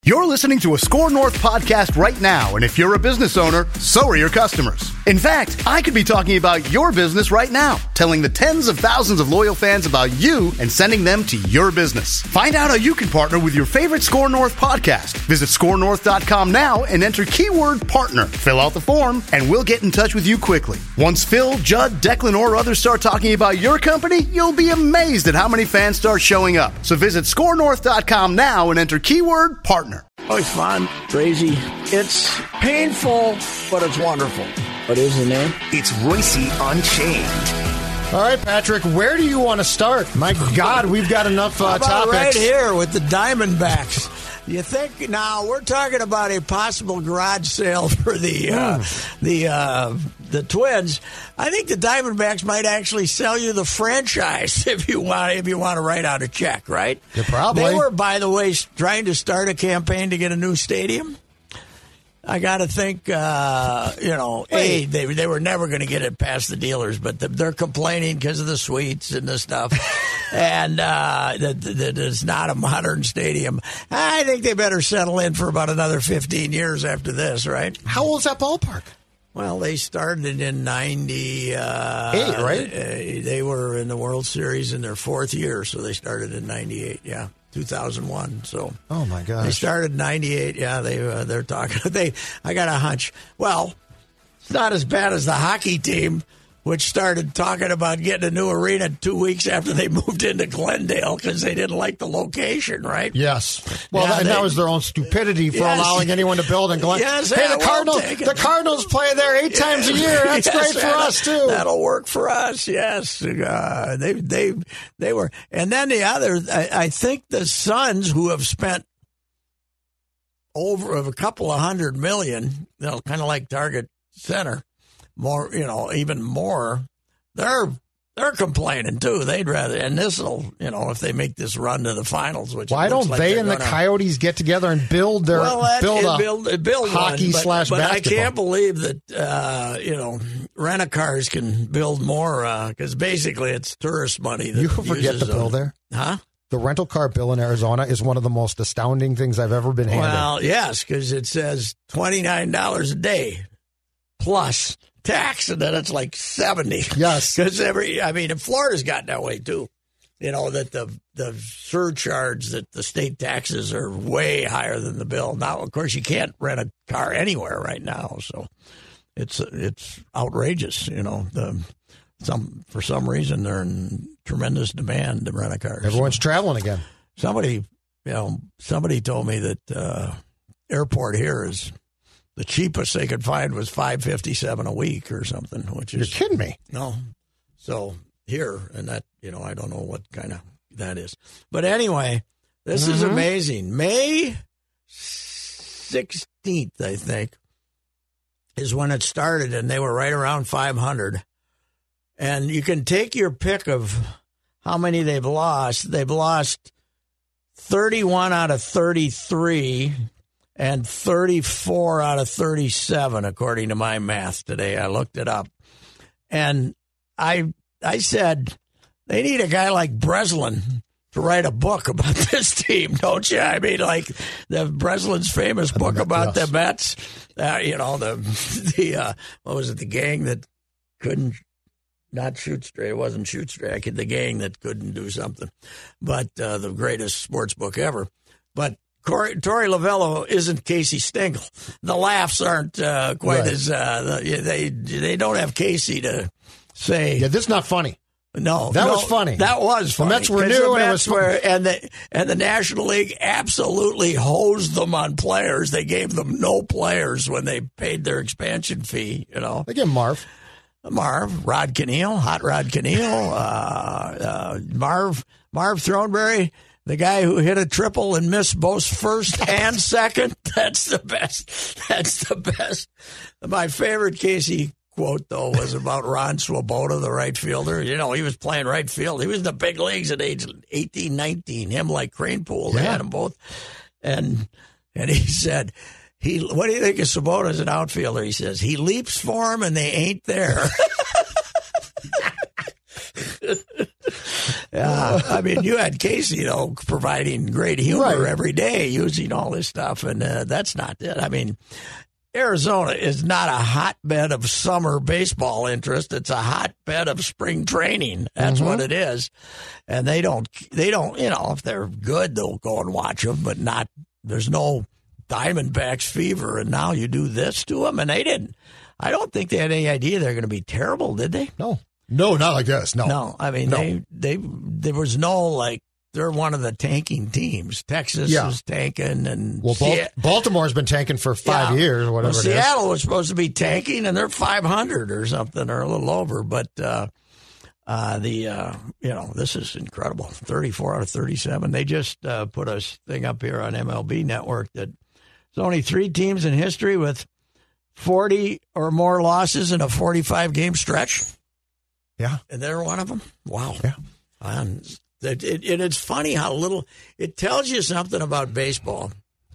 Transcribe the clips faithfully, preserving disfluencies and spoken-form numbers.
You're listening to a Score North podcast right now, and if you're a business owner, so are your customers. In fact, I could be talking about your business right now, telling the tens of thousands of loyal fans about you and sending them to your business. Find out how you can partner with your favorite Score North podcast. Visit score north dot com now and enter keyword partner. Fill out the form, and we'll get in touch with you quickly. Once Phil, Judd, Declan, or others start talking about your company, you'll be amazed at how many fans start showing up. So visit score north dot com now and enter keyword partner. Oh, it's fun, crazy. It's painful, but it's wonderful. What is the name? It's Royce Unchained. All right, Patrick, where do you want to start? My God, we've got enough uh, How about topics. right here with the Diamondbacks. You think now we're talking about a possible garage sale for the uh, mm. the uh, the Twins. I think the Diamondbacks might actually sell you the franchise if you want if you want to write out a check, right? Yeah, probably. They were, by the way, trying to start a campaign to get a new stadium. I got to think, uh, you know, A, they they were never going to get it past the dealers, but the, they're complaining because of the suites and the stuff, and uh, that, that it's not a modern stadium. I think they better settle in for about another fifteen years after this, right? How old is that ballpark? Well, they started in ninety-eight, uh, right? They, they were in the World Series in their fourth year, so they started in ninety-eight, yeah. two thousand one. So, oh my gosh, they started in ninety-eight. Yeah, they uh, they're talking. They, I got a hunch. Well, it's not as bad as the hockey team, which started talking about getting a new arena two weeks after they moved into Glendale because they didn't like the location. Right? Yes. Well, yeah, that, they, that was their own stupidity for yes, allowing anyone to build in Glendale. Yes, hey, yeah, the Cardinals, we'll the Cardinals play there eight yes, times a year. That's yes, great for us too. That'll work for us. Yes, uh, they they they were, and then the other. I, I think the Suns, who have spent over a couple of hundred million, you know, kind of like Target Center, more, you know, even more. They're they're complaining too. They'd rather, and this will, you know, if they make this run to the finals, which why don't like they and gonna, the Coyotes get together and build their well, that, build a build, build hockey one, but, slash but basketball? I can't believe that uh, you know rent-a-cars can build more because uh, basically it's tourist money. That you forget the bill them. there, huh? The rental car bill in Arizona is one of the most astounding things I've ever been handed. Well, yes, because it says twenty-nine dollars a day plus tax, and then it's like seventy. Yes, because every I mean, and Florida's gotten that way too. You know that the the surcharge that the state taxes are way higher than the bill. Now, of course, you can't rent a car anywhere right now, so it's it's outrageous. You know, the some for some reason they're in tremendous demand to rent a car. Everyone's so, traveling again. Somebody, you know, somebody told me that uh, airport here is. The cheapest they could find was five fifty seven a week or something. Which is you're kidding me? No, so here and that you know I don't know what kind of that is, but anyway, this mm-hmm. is amazing. May sixteenth, I think, is when it started, and they were right around five hundred. And you can take your pick of how many they've lost. They've lost thirty one out of thirty three. And thirty-four out of thirty-seven, according to my math today. I looked it up. And I I said, they need a guy like Breslin to write a book about this team, don't you? I mean, like the Breslin's famous book about the Mets. Uh, you know, the, the uh, what was it, the gang that couldn't not shoot straight. It wasn't shoot straight. The gang that couldn't do something. But uh, the greatest sports book ever. But Corey, Torey Lovullo isn't Casey Stengel. The laughs aren't uh, quite right. as uh, they they don't have Casey to say. Yeah, this is not funny. No, that no, was funny. That was funny. The Mets were new, and it was were, and the and the National League absolutely hosed them on players. They gave them no players when they paid their expansion fee. You know, they gave Marv, Marv, Rod Kniehl, Hot Rod Kniehl, uh, uh, Marv, Marv Throneberry. The guy who hit a triple and missed both first and second, that's the best. That's the best. My favorite Casey quote, though, was about Ron Swoboda, the right fielder. You know, he was playing right field. He was in the big leagues at age eighteen, nineteen. Him like Kranepool. They yeah. had them both. And and he said, "He. What do you think of Swoboda as an outfielder?" He says, "He leaps for him and they ain't there." Uh, I mean, you had Casey, you know, providing great humor Right. every day using all this stuff, and uh, that's not it. I mean, Arizona is not a hotbed of summer baseball interest. It's a hotbed of spring training. That's Mm-hmm. what it is. And they don't, they don't, you know, if they're good, they'll go and watch them, but not, there's no Diamondbacks fever. And now you do this to them. And they didn't, I don't think they had any idea they're going to be terrible, did they? No. No, not like this. No. No. I mean, No. they, they, there was no like, they're one of the tanking teams. Texas Yeah. is tanking, and Well, Bal- Se- Baltimore's been tanking for five Yeah. years or whatever well, it is. Seattle was supposed to be tanking, and they're five hundred or something, or a little over. But uh, uh, the uh, you know this is incredible. thirty-four out of thirty-seven. They just uh, put a thing up here on M L B Network that there's only three teams in history with forty or more losses in a forty-five game stretch, Yeah. and they're one of them. Wow. Yeah. And it, it, and it's funny how little it tells you something about baseball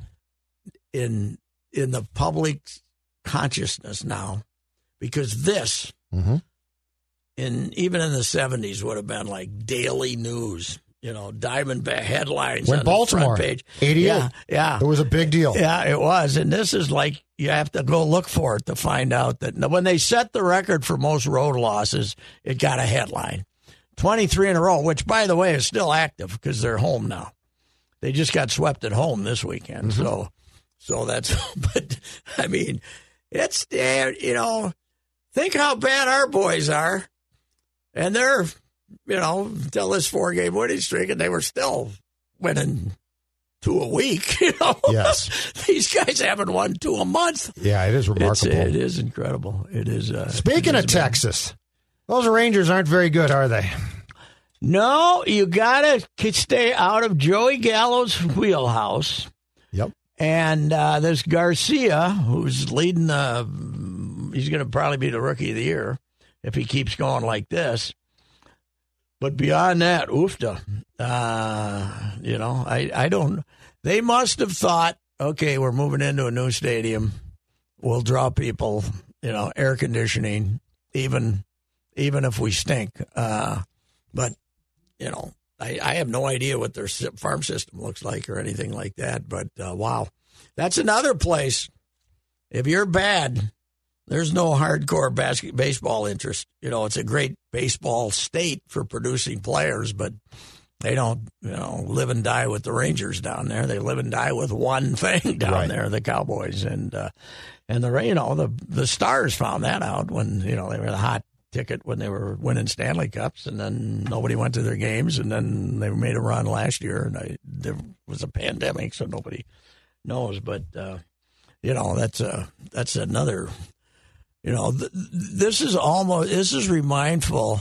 in in the public consciousness now, because this Mm-hmm. in even in the seventies would have been like daily news, you know, Diamondback headlines When on Baltimore, the front page. eighty-eight. Yeah, yeah. It was a big deal. Yeah, it was. And this is like you have to go look for it to find out that when they set the record for most road losses, it got a headline. twenty-three in a row, which, by the way, is still active because they're home now. They just got swept at home this weekend. Mm-hmm. So, so that's, but I mean, it's, you know, think how bad our boys are. And they're, you know, until this four game winning streak, and they were still winning two a week, you know. Yes. These guys haven't won two a month. Yeah, it is It's, remarkable. it is incredible. It is. Uh, Speaking it of is Texas, those Rangers aren't very good, are they? No, you got to stay out of Joey Gallo's wheelhouse. Yep. And uh, this Garcia, who's leading the, he's going to probably be the rookie of the year if he keeps going like this. But beyond that, oofta. Uh, you know, I, I don't, they must have thought, okay, we're moving into a new stadium. We'll draw people, you know, air conditioning, even even if we stink. Uh, but, you know, I, I have no idea what their farm system looks like or anything like that. But, uh, wow, that's another place. If you're bad, there's no hardcore basket, baseball interest. You know, it's a great baseball state for producing players, but they don't, you know, live and die with the Rangers down there. They live and die with one thing down Right. there, the Cowboys. And, uh, and the, you know, the, the Stars found that out when, you know, they were the hot ticket when they were winning Stanley Cups, and then nobody went to their games, and then they made a run last year, and I, there was a pandemic, so nobody knows. But, uh, you know, that's a, that's another, you know, th- this is almost, this is remindful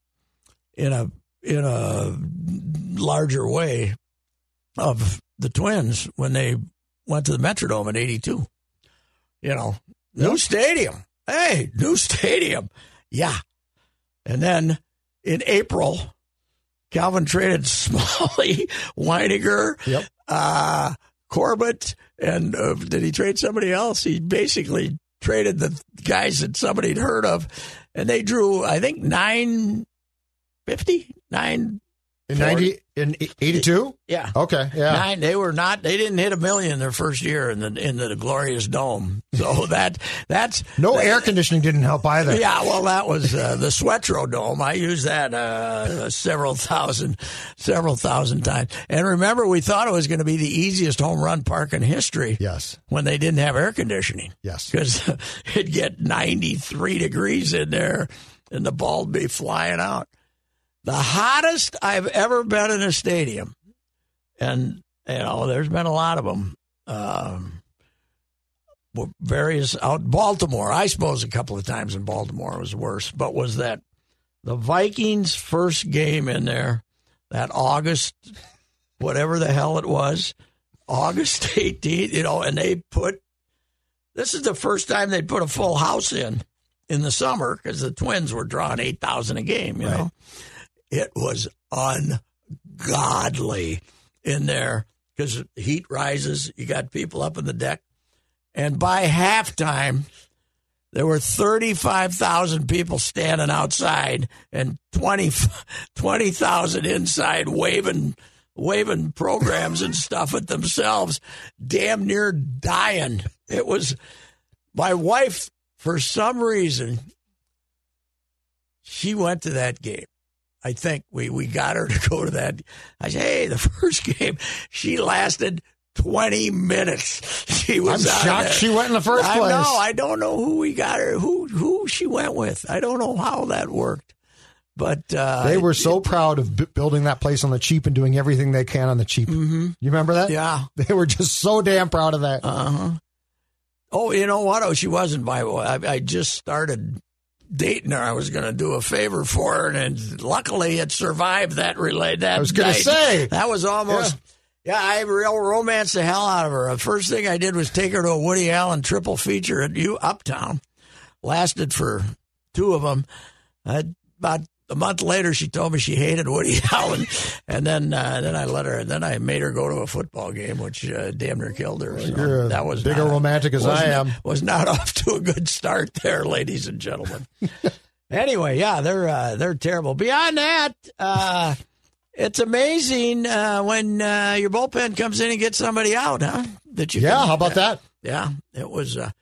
in a, in a larger way of the Twins when they went to the Metrodome in eighty-two. You know, new Yep. stadium. Hey, new stadium. Yeah. And then in April, Calvin traded Smalley, Weininger, Yep. uh, Corbett, and uh, did he trade somebody else? He basically traded the guys that somebody had heard of, and they drew, I think, nine fifty, nine. In ninety, in eighty-two? Yeah. Okay, yeah. Nine. They were not. They didn't hit a million their first year in the in the glorious dome. So that that's No air conditioning didn't help either. yeah. Well, that was uh, the Sweatro Dome. I used that uh, several thousand, several thousand times. And remember, we thought it was going to be the easiest home run park in history. Yes. When they didn't have air conditioning. Yes. Because it'd get ninety-three degrees in there, and the ball'd be flying out. The hottest I've ever been in a stadium, and, you know, there's been a lot of them, um, various out Baltimore. I suppose a couple of times in Baltimore was worse, but was that the Vikings' first game in there, that August, whatever the hell it was, August eighteenth, you know, and they put, this is the first time they put a full house in, in the summer, because the Twins were drawing eight thousand a game, you Right. know. It was ungodly in there because heat rises. You got people up in the deck. And by halftime, there were thirty-five thousand people standing outside and twenty thousand inside waving waving programs and stuff at themselves, damn near dying. It was my wife, for some reason, she went to that game. I think we, we got her to go to that. I said, hey, the first game, she lasted twenty minutes. She was I'm shocked she went in the first I place. know. I don't know who we got her, who who she went with. I don't know how that worked. But uh, they were so it, proud of b- building that place on the cheap and doing everything they can on the cheap. Mm-hmm. You remember that? Yeah. They were just so damn proud of that. Uh-huh. Oh, you know what? Oh, she wasn't my wife. I, I just started dating her. I was going to do a favor for her, and luckily it survived that relay. That I was going to say. That was almost... Yeah. yeah, I real romanced the hell out of her. The first thing I did was take her to a Woody Allen triple feature at U Uptown. Lasted for two of them. Uh, about a month later, she told me she hated Woody Allen, and then uh, then I let her. Then I made her go to a football game, which uh, damn near killed her. So You're that was bigger not, romantic as I am. Was not off to a good start there, ladies and gentlemen. Anyway, yeah, they're uh, they're terrible. Beyond that, uh, it's amazing uh, when uh, your bullpen comes in and gets somebody out, huh? That you yeah, can, how about that? Yeah, it was. Uh,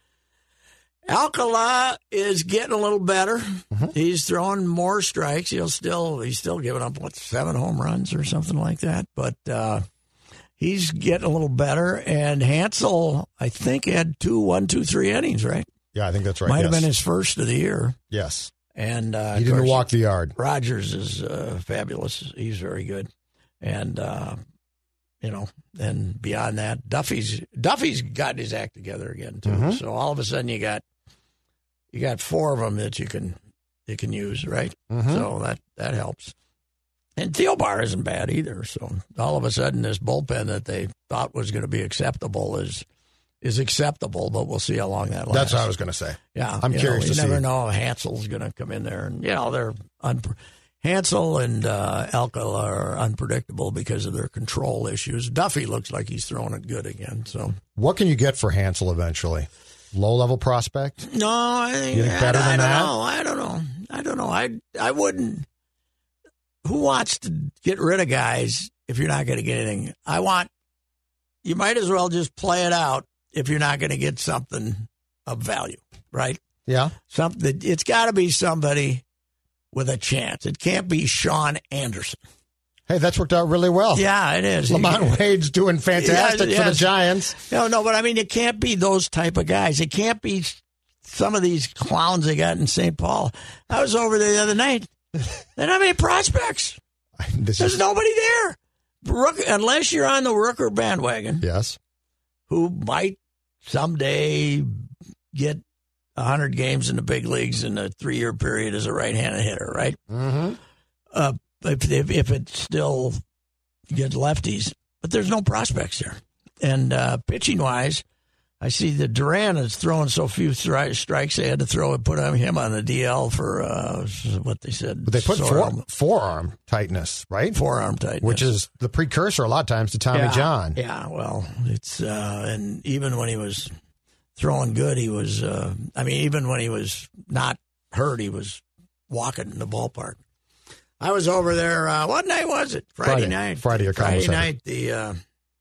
Alcala is getting a little better. Mm-hmm. He's throwing more strikes. He'll still he's still giving up what seven home runs or something like that. But uh, he's getting a little better. And Hansel, I think, had two one, two, three innings, right? Yeah, I think that's right. Might yes. have been his first of the year. Yes, and uh, he didn't course, walk the yard. Rogers is uh, fabulous. He's very good, and. Uh, You know, and beyond that, Duffy's Duffy's got his act together again too. Mm-hmm. So all of a sudden, you got you got four of them that you can you can use, right? Mm-hmm. So that that helps. And Thielbar isn't bad either. So all of a sudden, this bullpen that they thought was going to be acceptable is is acceptable, but we'll see how long that lasts. That's what I was going to say. Yeah, I'm you curious know, you to never see. know if Hansel's going to come in there, and you know they're. Un- Hansel and uh, Alcala are unpredictable because of their control issues. Duffy looks like he's throwing it good again. So, what can you get for Hansel eventually? Low level prospect? No, I think you think better I, than I that. Know, I don't know. I don't know. I I wouldn't. Who wants to get rid of guys if you're not going to get anything? I want. You might as well just play it out if you're not going to get something of value, right? Yeah. Something. It's got to be somebody with a chance. It can't be Sean Anderson. Hey, that's worked out really well. Yeah, it is. Lamont Wade's doing fantastic yes, yes. for the Giants. No, no, but I mean, it can't be those type of guys. It can't be some of these clowns they got in Saint Paul. I was over there the other night. They don't have any prospects. This There's is... nobody there. Rook, unless you're on the Rooker bandwagon. Yes. Who might someday get one hundred games in the big leagues in a three-year period as a right-handed hitter, right? Mm-hmm. Uh, if, if if it still gets lefties. But there's no prospects there. And uh, pitching-wise, I see that Duran is throwing so few stri- strikes, they had to throw put him on the D L for uh, what they said. But they put fore, forearm tightness, right? Forearm tightness. Which is the precursor a lot of times to Tommy yeah, John. Yeah, well, it's uh, and even when he was throwing good, he was, uh, I mean, even when he was not hurt, he was walking in the ballpark. I was over there, uh, what night was it? Friday, Friday night. Friday or Friday night. The, uh,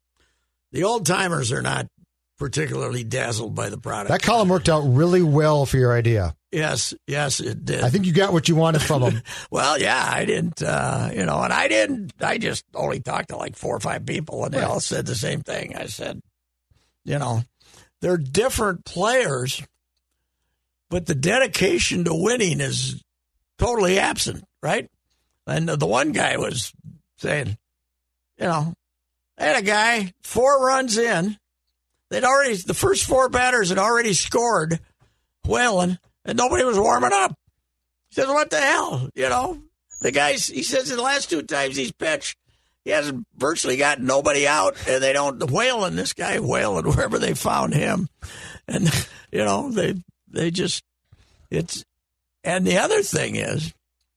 the old-timers are not particularly dazzled by the product. That column worked out really well for your idea. Yes, yes, it did. I think you got what you wanted from them. Well, yeah, I didn't, uh, you know, and I didn't, I just only talked to like four or five people, and they right. all said the same thing. I said, you know, they're different players, but the dedication to winning is totally absent, right? And the one guy was saying, you know, I had a guy, four runs in, they'd already, the first four batters had already scored, Whalen, and nobody was warming up. He says, what the hell? You know, the guy's, he says the last two times he's pitched, he hasn't virtually got nobody out, and they don't, Whalen, this guy Whalen, wherever they found him. And, you know, they, they just, it's, and the other thing is,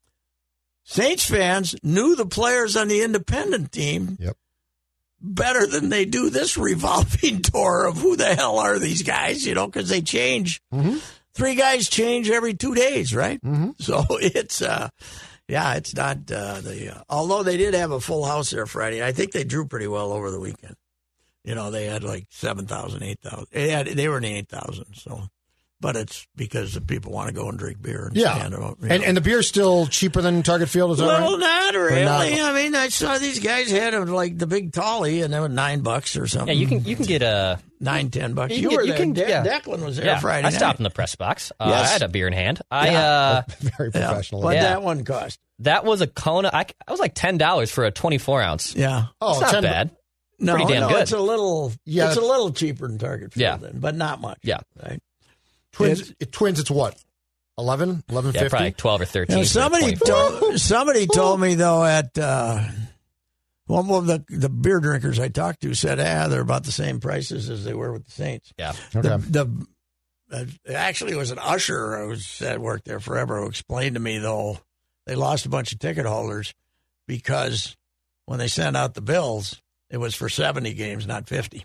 Saints fans knew the players on the independent team yep. better than they do this revolving door of who the hell are these guys, you know, because they change mm-hmm. three guys change every two days, right? Mm-hmm. So it's, uh, yeah, it's not uh, the. Uh, although they did have a full house there Friday, I think they drew pretty well over the weekend. You know, they had like seven thousand, eight thousand. They had, they were in the eight thousand. So, but it's because the people want to go and drink beer and yeah, stand out. And and the beer's still cheaper than Target Field, is that well, right? not really. Not? I mean, I saw these guys had them like the big Tolly, and they were nine bucks or something. Yeah, you can you can get a nine, ten bucks. You You, can were get- you there. can- De- yeah. Declan was there yeah. Friday I night. stopped in the press box. Uh, Yes. I had a beer in hand. I Yeah. uh, Very Yeah. professional. What Yeah. that one cost? that was a Kona. I, I was like ten dollars for a twenty-four ounce. Yeah. Oh, It's not ten bad. No, Pretty damn no, good. it's a little. Yeah, it's a that's- little cheaper than Target Field, Yeah. then, but not much. Yeah. Right. Twins, it, twins, it's what? eleven? eleven Yeah, fifty? probably like twelve or thirteen. Now, for somebody twenty-four. told somebody told me though at uh, one of the the beer drinkers I talked to said, ah, they're about the same prices as they were with the Saints. Yeah. Okay. The, the uh, actually it was an usher who was that worked there forever who explained to me though they lost a bunch of ticket holders because when they sent out the bills it was for seventy games, not fifty.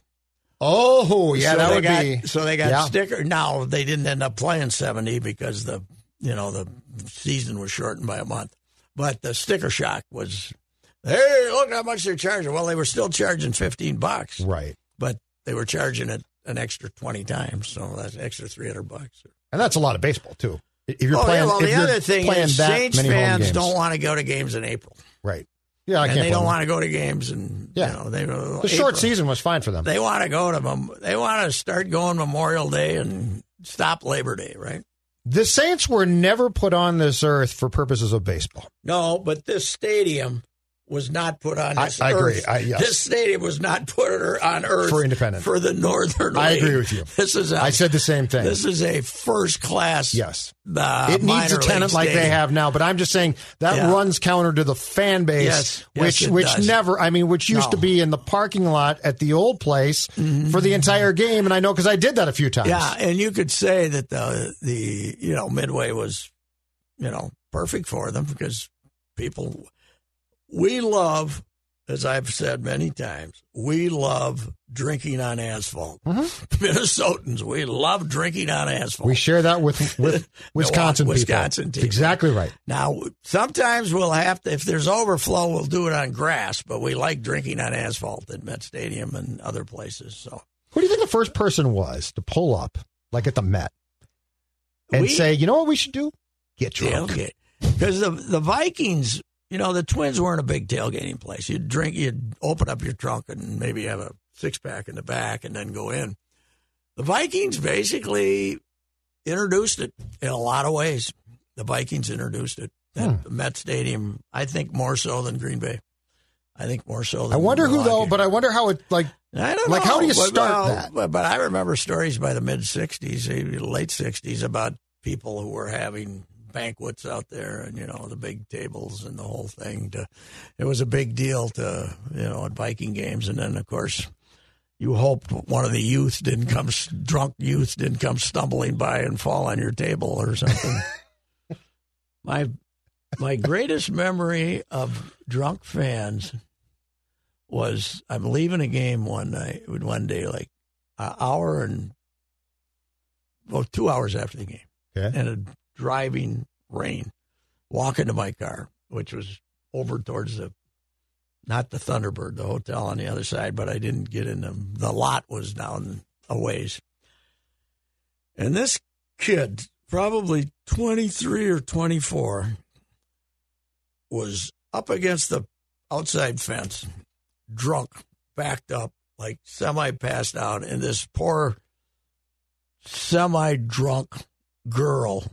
Oh, yeah, so that they would got, be. So they got yeah. sticker. Now they didn't end up playing seventy because the you know the season was shortened by a month. But the sticker shock was, hey, look how much they're charging. Well, they were still charging fifteen bucks, Right. but they were charging it an extra twenty times, so that's extra three hundred bucks. And that's a lot of baseball, too. If you're oh, playing, yeah, well, if the you're other thing playing is that Saints many home fans games. don't want to go to games in April, Right. Yeah, I and can't they blame don't them. want to go to games, and Yeah. you know they The short season was fine for them. They want to go to them. They want to start going Memorial Day and stop Labor Day, right? The Saints were never put on this earth for purposes of baseball. No, but this stadium was not put on I- this I agree. earth. I- yes. This stadium was not put on earth For independent. for the Northern I League. agree with you. This is a, I said the same thing. This is a first class. Yes. Uh, It needs minor a tenant league like they stadium. have now, but I'm just saying that Yeah. runs counter to the fan base, Yes. Yes, which it which does. never, I mean, which used No. to be in the parking lot at the old place for the entire game, and I know because I did that a few times. Yeah, and you could say that the the you know Midway was, you know, perfect for them because people we love. As I've said many times, we love drinking on asphalt. Mm-hmm. Minnesotans, we love drinking on asphalt. We share that with with Wisconsin people. Wisconsin people. Exactly right. Now, sometimes we'll have to, if there's overflow, we'll do it on grass, but we like drinking on asphalt at Met Stadium and other places. So, Who do you think the first person was to pull up, like at the Met, and We- say, you know what we should do? Get drunk. tailgate. Because the, the Vikings, you know, the Twins weren't a big tailgating place. You'd drink, you'd open up your trunk and maybe have a six pack in the back and then go in. The Vikings basically introduced it in a lot of ways. The Vikings introduced it at Hmm. the Met Stadium, I think more so than Green Bay. I think more so than I wonder who though, Milwaukee. but I wonder how it like. I don't Like, know. how do you But, start well, that? But, but I remember stories by the mid sixties, late sixties, about people who were having banquets out there and, you know, the big tables and the whole thing. To, it was a big deal to, you know, at Viking games. And then, of course, you hope one of the youth didn't come, drunk youth didn't come stumbling by and fall on your table or something. my my greatest memory of drunk fans was I'm leaving a game one night, one day, like an hour and, well, two hours after the game, Okay. and a driving rain, walking to my car, which was over towards the, not the Thunderbird, the hotel on the other side, but I didn't get in the, the lot was down a ways. And this kid, probably twenty-three or twenty-four, was up against the outside fence, drunk, backed up, like semi-passed out, and this poor semi-drunk girl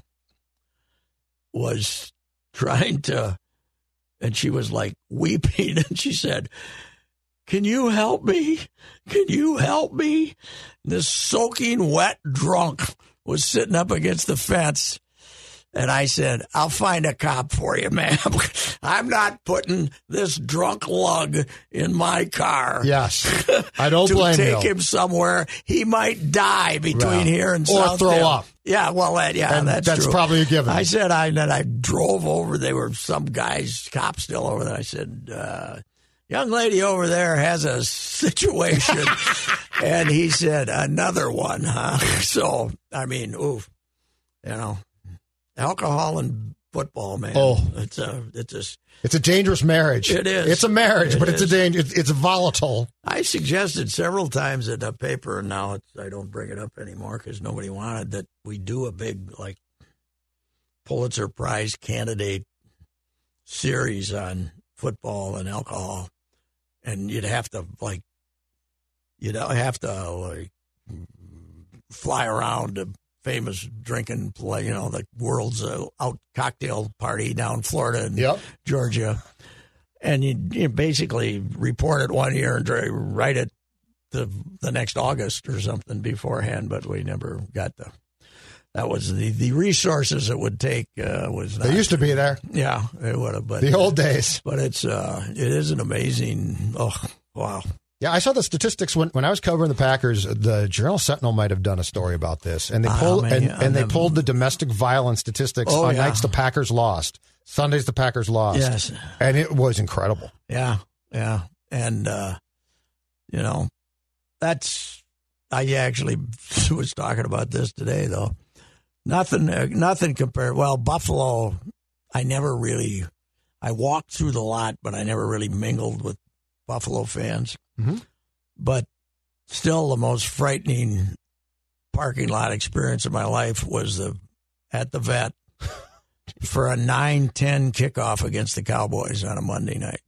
was trying to, and she was like weeping, and she said, "Can you help me? Can you help me?" And this soaking wet drunk was sitting up against the fence. And I said, "I'll find a cop for you, ma'am. I'm not putting this drunk lug in my car." Yes, I don't to blame take you. him somewhere. He might die between Well, here and or South throw Hill. up. Yeah, well, that, yeah, And that's that's true. probably a given. I said, I then I drove over. There were some guys, cops still over there. I said, uh, "Young lady over there has a situation," and he said, "Another one, huh?" So, I mean, oof. You know, alcohol and football, man. Oh. it's a it's a It's a dangerous marriage. It is. It's a marriage, It but it's is. a danger. It's, it's volatile. I suggested several times in a paper, and now it's, I don't bring it up anymore because nobody wanted, that we do a big, like, Pulitzer Prize candidate series on football and alcohol. And you'd have to, like, you'd have to, like, fly around to famous drinking play, you know, the world's uh, out cocktail party down in Florida and Yep. Georgia. And you, you basically report it one year and try- write it the the next August or something beforehand, but we never got the. That was the, the resources it would take uh, was not. They used to be there. Yeah, it would have. But The old days. But it's uh, it is an amazing. Oh wow. Yeah, I saw the statistics when, when I was covering the Packers. The Journal Sentinel might have done a story about this, and they Ah, pulled man, and, yeah, and they them- pulled the domestic violence statistics Oh, on yeah. nights the Packers lost, Sundays the Packers lost. Yes. And it was incredible. Yeah, yeah, and uh, you know, that's I actually was talking about this today though. Nothing, uh, nothing compared. Well, Buffalo, I never really. I walked through the lot, but I never really mingled with Buffalo fans. Mhm. But still, the most frightening parking lot experience of my life was the at the Vet for a nine ten kickoff against the Cowboys on a Monday night.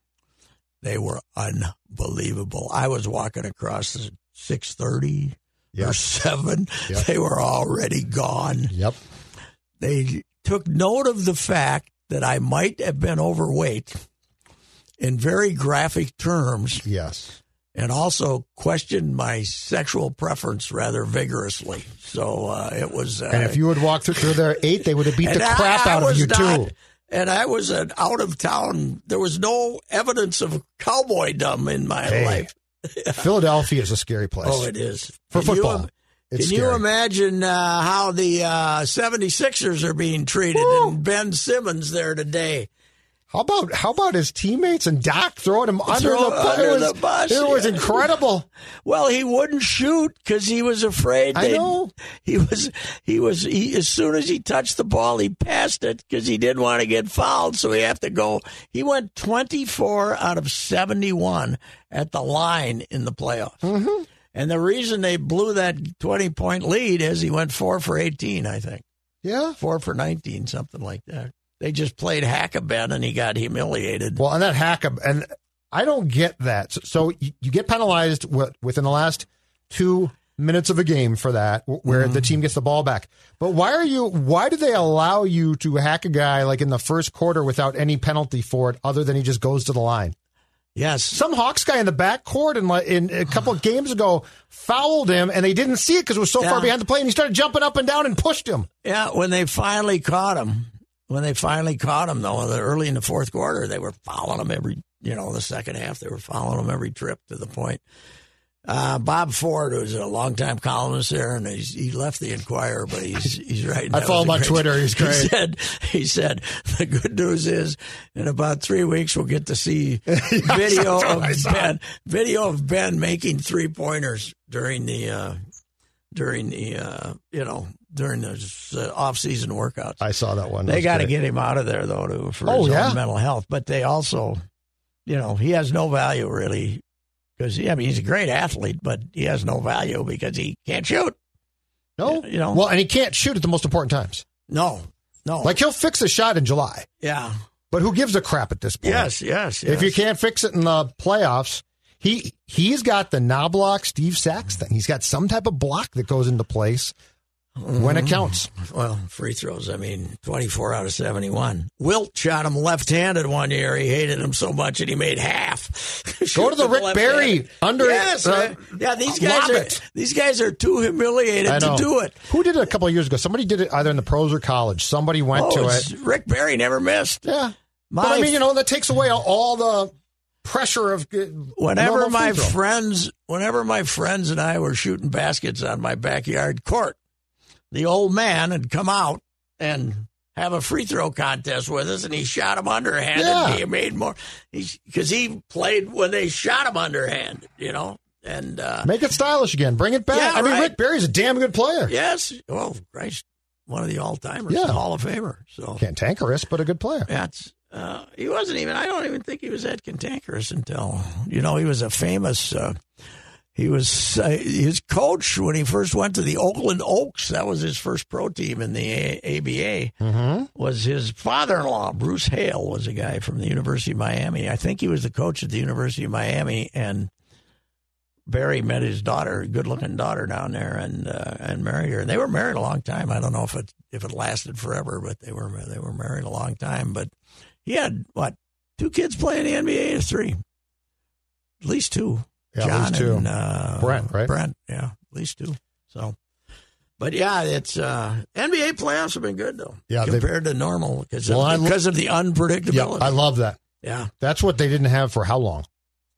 They were unbelievable. I was walking across the six thirty Yep. or seven. Yep. They were already gone. Yep. They took note of the fact that I might have been overweight in very graphic terms, Yes. and also questioned my sexual preference rather vigorously. So uh, it was. Uh, And if you would walk through, through there at eight, they would have beat and the I- crap I out of was you, not- too. And I was an out of town. There was no evidence of cowboydom in my Hey, life. Philadelphia is a scary place. Oh, it is. For Can you football. im- It's Can you scary. imagine uh, how the uh, 76ers are being treated? Woo. And Ben Simmons there today. How about how about his teammates and Doc throwing him under Throw the, under it was, the bus, It was yeah. incredible. Well, he wouldn't shoot because he was afraid. I they'd- know. He was. He was. He, as soon as he touched the ball, he passed it because he didn't want to get fouled. So he had to go. He went twenty-four out of seventy-one at the line in the playoffs. Mm-hmm. And the reason they blew that twenty-point lead is he went four for eighteen. I think Yeah. four for nineteen, something like that. They just played hack-a-bet and he got humiliated. Well, and that hack, and I don't get that. So, so you, you get penalized wi- within the last two minutes of a game for that, where Mm-hmm. the team gets the ball back. But why are you? Why do they allow you to hack a guy like in the first quarter without any penalty for it, other than he just goes to the line? Yes. Some Hawks guy in the back court in, like, in a couple of games ago fouled him, and they didn't see it because it was so Yeah. far behind the play, and he started jumping up and down and pushed him. Yeah, when they finally caught him, when they finally caught him, though, early in the fourth quarter, they were fouling him every, you know, the second half, they were fouling him every trip to the point. Uh, Bob Ford, who's a longtime columnist there, and he's, he left the Enquirer, but he's he's right. I That follow was him a on great- Twitter. He's great. He said, he said, the good news is, in about three weeks, we'll get to see video what of I saw. Ben, video of Ben making three pointers during the, uh, during the, uh, you know, during the uh, off-season workouts. I saw that one. They That's got to great. get him out of there, though, to, for Oh, his yeah. own mental health. But they also, you know, he has no value, really. Because, I mean, he's a great athlete, but he has no value because he can't shoot. No, you know. Well, and he can't shoot at the most important times. No, no. Like he'll fix a shot in July, yeah. but who gives a crap at this point? Yes, yes, yes. If you can't fix it in the playoffs, he he's got the Knobloch Steve Sachs thing. He's got some type of block that goes into place when it counts. Well, free throws, I mean, twenty-four out of seventy-one. Wilt shot him left-handed one year. He hated him so much that he made half. Go to the Rick Barry under Yes. uh, yeah, these guys lob are it. these guys are too humiliated I to know. do it. Who did it a couple of years ago? Somebody did it either in the pros or college. Somebody went Oh, to it's- it. Rick Barry never missed. Yeah. My But I mean, you know, that takes away all the pressure of uh, Whenever normal my free throw. friends, whenever my friends and I were shooting baskets on my backyard court, the old man had come out and have a free throw contest with us, and he shot him underhand, Yeah. and he made more because he played when they shot him underhand, you know. And uh, Make it stylish again. Bring it back. Yeah, I mean, right. Rick Barry's a damn good player. yes, oh Christ, one of the all timers, Yeah. a Hall of Famer. So Cantankerous, but a good player. that's uh, he wasn't even. I don't even think he was that cantankerous until you know he was a famous. Uh, he was uh, his coach when he first went to the Oakland Oaks. That was his first pro team in the A- ABA. Mm-hmm. Was his father-in-law Bruce Hale was a guy from the University of Miami. I think he was the coach at the University of Miami, and Barry met his daughter, good-looking daughter down there, and uh, and married her. And they were married a long time. I don't know if it if it lasted forever, but they were they were married a long time. But he had what two kids playing the N B A or three? At least two. Yeah, John at least two. and uh, Brent, right? Brent, yeah, at least two. So, but yeah, it's uh, N B A playoffs have been good though. Yeah, compared to normal because Well, I of, lo- because of the unpredictability. Yeah, I love that. Yeah, That's what they didn't have for how long?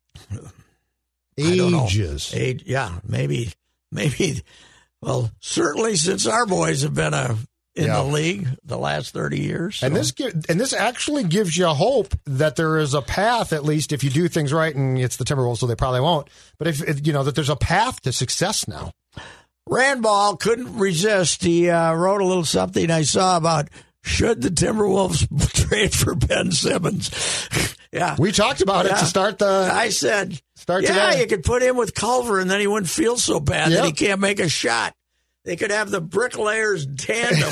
I don't know. Ages. Age, yeah, maybe, maybe. Well, certainly since our boys have been uh, in Yeah. the league the last thirty years. So. And this gi- and this actually gives you hope that there is a path, at least if you do things right, and it's the Timberwolves, so they probably won't. But if, if you know that there's a path to success now. Randball couldn't resist. He uh, wrote a little something I saw about should the Timberwolves trade for Ben Simmons. Yeah, We talked about it Yeah. to start the I said, start yeah, today. you could put him with Culver, and then he wouldn't feel so bad Yep. that he can't make a shot. They could have the bricklayers tandem.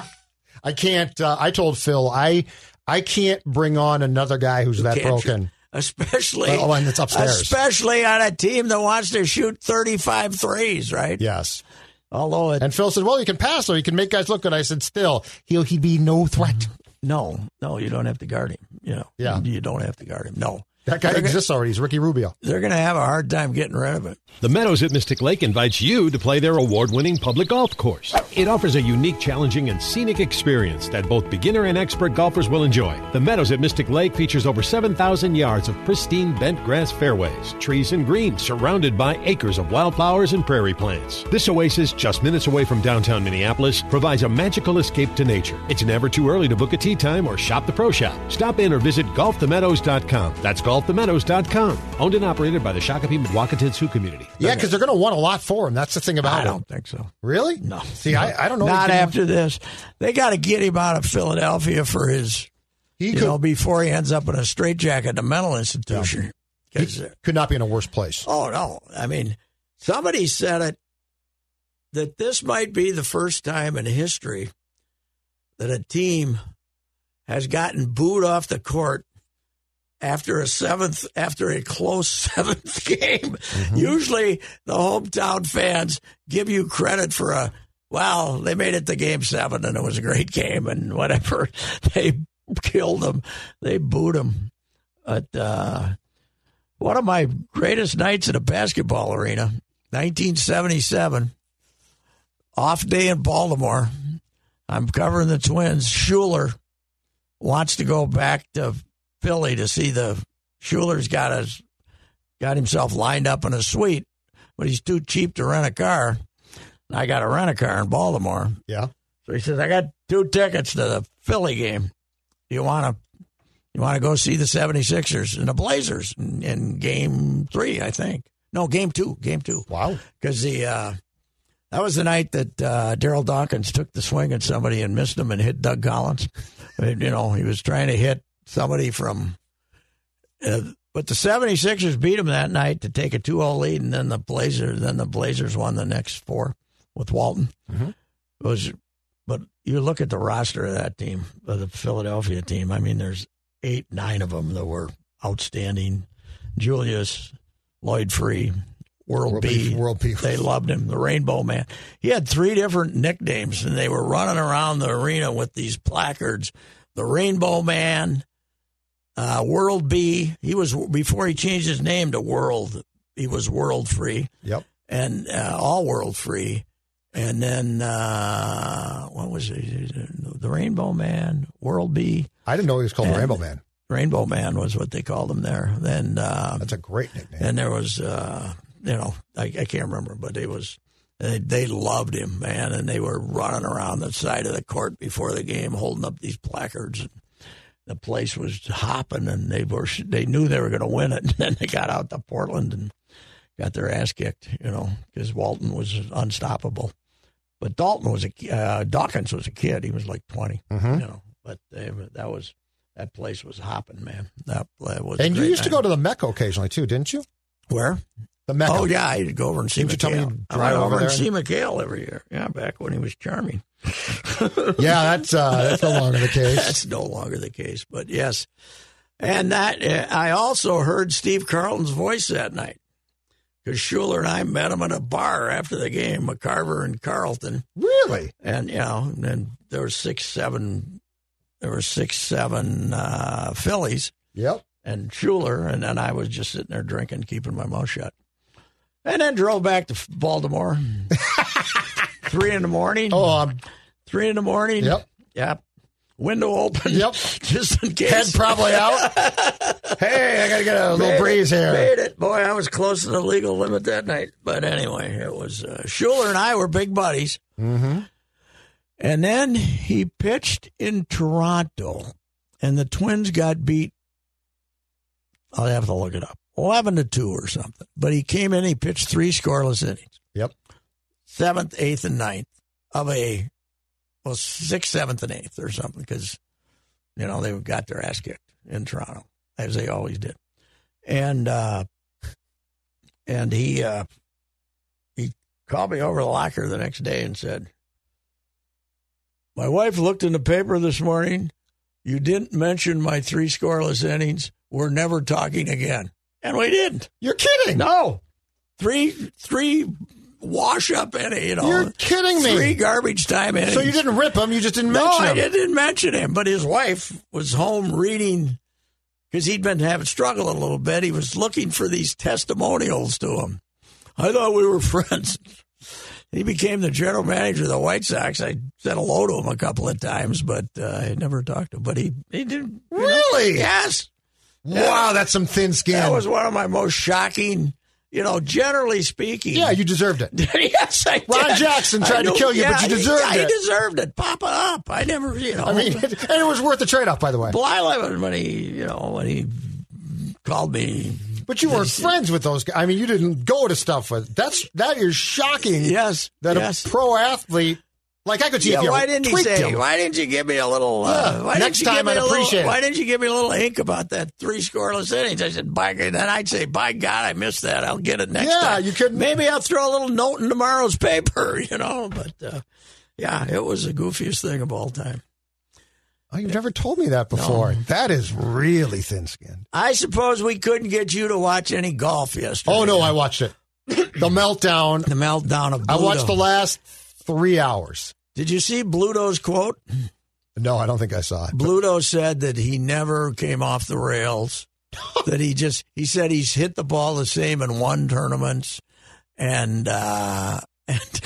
I can't. Uh, I told Phil I I can't bring on another guy who's that Can't broken. you? Especially, Oh, and it's upstairs. especially on a team that wants to shoot thirty-five threes, right? Yes. Although it, And Phil said, "Well, you can pass, so you can make guys look good." I said, "Still, he'll he'd be no threat. no, no, you don't have to guard him. You know, Yeah. you don't have to guard him. No, That guy They're gonna- exists already. He's Ricky Rubio." they're going to have a hard time getting rid of it. The Meadows at Mystic Lake invites you to play their award-winning public golf course. It offers a unique, challenging, and scenic experience that both beginner and expert golfers will enjoy. The Meadows at Mystic Lake features over seven thousand yards of pristine bent grass fairways, trees, and greens surrounded by acres of wildflowers and prairie plants. This oasis, just minutes away from downtown Minneapolis, provides a magical escape to nature. It's never too early to book a tee time or shop the pro shop. Stop in or visit golf the meadows dot com. That's golf the meadows dot com. Owned and operated by the Shakopee Mwakatan Sioux community. Yeah, because they're going to want a lot for him. That's the thing about I it. don't think so. Really? No. See, I, I don't know. Not He can- after this. They got to get him out of Philadelphia for his, He you could, know, before he ends up in a straitjacket at a mental institution. 'Cause, uh, could not be in a worse place. oh, no. I mean, somebody said it that this might be the first time in history that a team has gotten booed off the court after a seventh, after a close seventh game. Usually the hometown fans give you credit for a, well, they made it to game seven and it was a great game and whatever. They killed them. They booed them. But uh, one of my greatest nights at a basketball arena, nineteen seventy-seven, off day in Baltimore. I'm covering the Twins. Schuler wants to go back to Philly to see the Schuler's got his, got himself lined up in a suite, but he's too cheap to rent a car. I got to rent a car in Baltimore. Yeah. So he says, I got two tickets to the Philly game. You want to you want to go see the seventy-sixers and the Blazers in, in game three, I think. No, game two, game two. Wow. Because the uh, that was the night that uh, Daryl Dawkins took the swing at somebody and missed him and hit Doug Collins. You know, he was trying to hit somebody from uh, but the seventy-sixers beat him that night to take a two oh lead, and then the Blazers then the Blazers won the next four with Walton. Mhm. It was but you look at the roster of that team, of the Philadelphia team. I mean, there's eight, nine of them that were outstanding. Julius, Lloyd Free, World, World B. Beef, World Beef. They loved him, the Rainbow Man. He had three different nicknames, and they were running around the arena with these placards. The Rainbow Man, uh, World B. He was, before he changed his name to World, he was World Free. Yep. And uh, all World Free. And then, uh, what was it? The Rainbow Man, World B. I didn't know he was called And- Rainbow Man. Rainbow Man was what they called him there. Then, uh, That's a great nickname. and there was, uh, you know, I, I can't remember, but it was, they, they loved him, man, and they were running around the side of the court before the game, holding up these placards. And the place was hopping, and they were, they knew they were going to win it. And then they got out to Portland and got their ass kicked, you know, because Walton was unstoppable. But Dalton was a uh, Dawkins was a kid. He was like twenty, Mhm. you know. But they, that was that place was hopping, man. That, that was. And a you great used to night. go to the Mecca occasionally too, didn't you? Where? The Mecca. Oh yeah, I'd go over and see Didn't you tell me McHale. you'd I drive went over over and there see McHale every year. Yeah, back when he was charming. Yeah, that's uh, that's no longer the case. That's no longer the case, but yes. And that uh, I also heard Steve Carlton's voice that night because Schuler and I met him at a bar after the game, McCarver and Carlton. Really? And, you know, and there were six, seven, there were six, seven uh, Phillies Yep. and Schuler, and then I was just sitting there drinking, keeping my mouth shut. And then drove back to Baltimore. Three in the morning. Oh, um, Three in the morning. Yep. Yep. Window open. Yep. Just in case. head probably out. Hey, I got to get a little Made breeze it, here. Made it. Boy, I was close to the legal limit that night. But anyway, it was uh, Schuler and I were big buddies. Mm-hmm. And then he pitched in Toronto, and the Twins got beat. I'll have to look it up. eleven to two or something. But he came in, he pitched three scoreless innings. Yep. Seventh, eighth, and ninth of a, well, sixth, seventh, and eighth or something because, you know, they got their ass kicked in Toronto, as they always did. And uh, and he uh, he called me over the locker the next day and said, my wife looked in the paper this morning. You didn't mention my three scoreless innings. We're never talking again. And we didn't. You're kidding. No. Three three wash up innings, you know. You're kidding me. Three garbage time innings. So you didn't rip him, you just didn't No, mention I him. didn't mention him. But his wife was home reading because he'd been having struggled a little bit. He was looking for these testimonials to him. I thought we were friends. He became the general manager of the White Sox. I said hello to him a couple of times, but uh, I never talked to him. But he, he did. you know. Really? Yes. Wow, that's some thin skin. That was one of my most shocking, you know, generally speaking. Yeah, you deserved it. Yes, I did. Ron Jackson tried I to knew- kill you, yeah, but you deserved yeah, it. he deserved it. Pop it up. I never, you know. I mean, and it was worth the trade-off, by the way. Bly when he, you know, when he called me. But you weren't friends with those guys. I mean, you didn't go to stuff with. That's that is shocking. Yes, that yes. a pro athlete, like I could see Yeah, if you why didn't he tweaked say? him. Why didn't you give me a little? Uh, Yeah, why next didn't you time give me I'd a little, appreciate it. Why didn't you give me a little ink about that three scoreless innings? I said, by then I'd say, by God, I missed that. I'll get it next Yeah, time. you couldn't- Maybe I'll throw a little note in tomorrow's paper, you know. But uh, yeah, it was the goofiest thing of all time. Oh, you've never told me that before. That is really thin-skinned. I suppose we couldn't get you to watch any golf yesterday. Oh no, I watched it. The meltdown. The meltdown of Bluto. I watched the last three hours. Did you see Bluto's quote? No, I don't think I saw it. Bluto said that he never came off the rails. That he just he said he's hit the ball the same in one tournament, and uh, and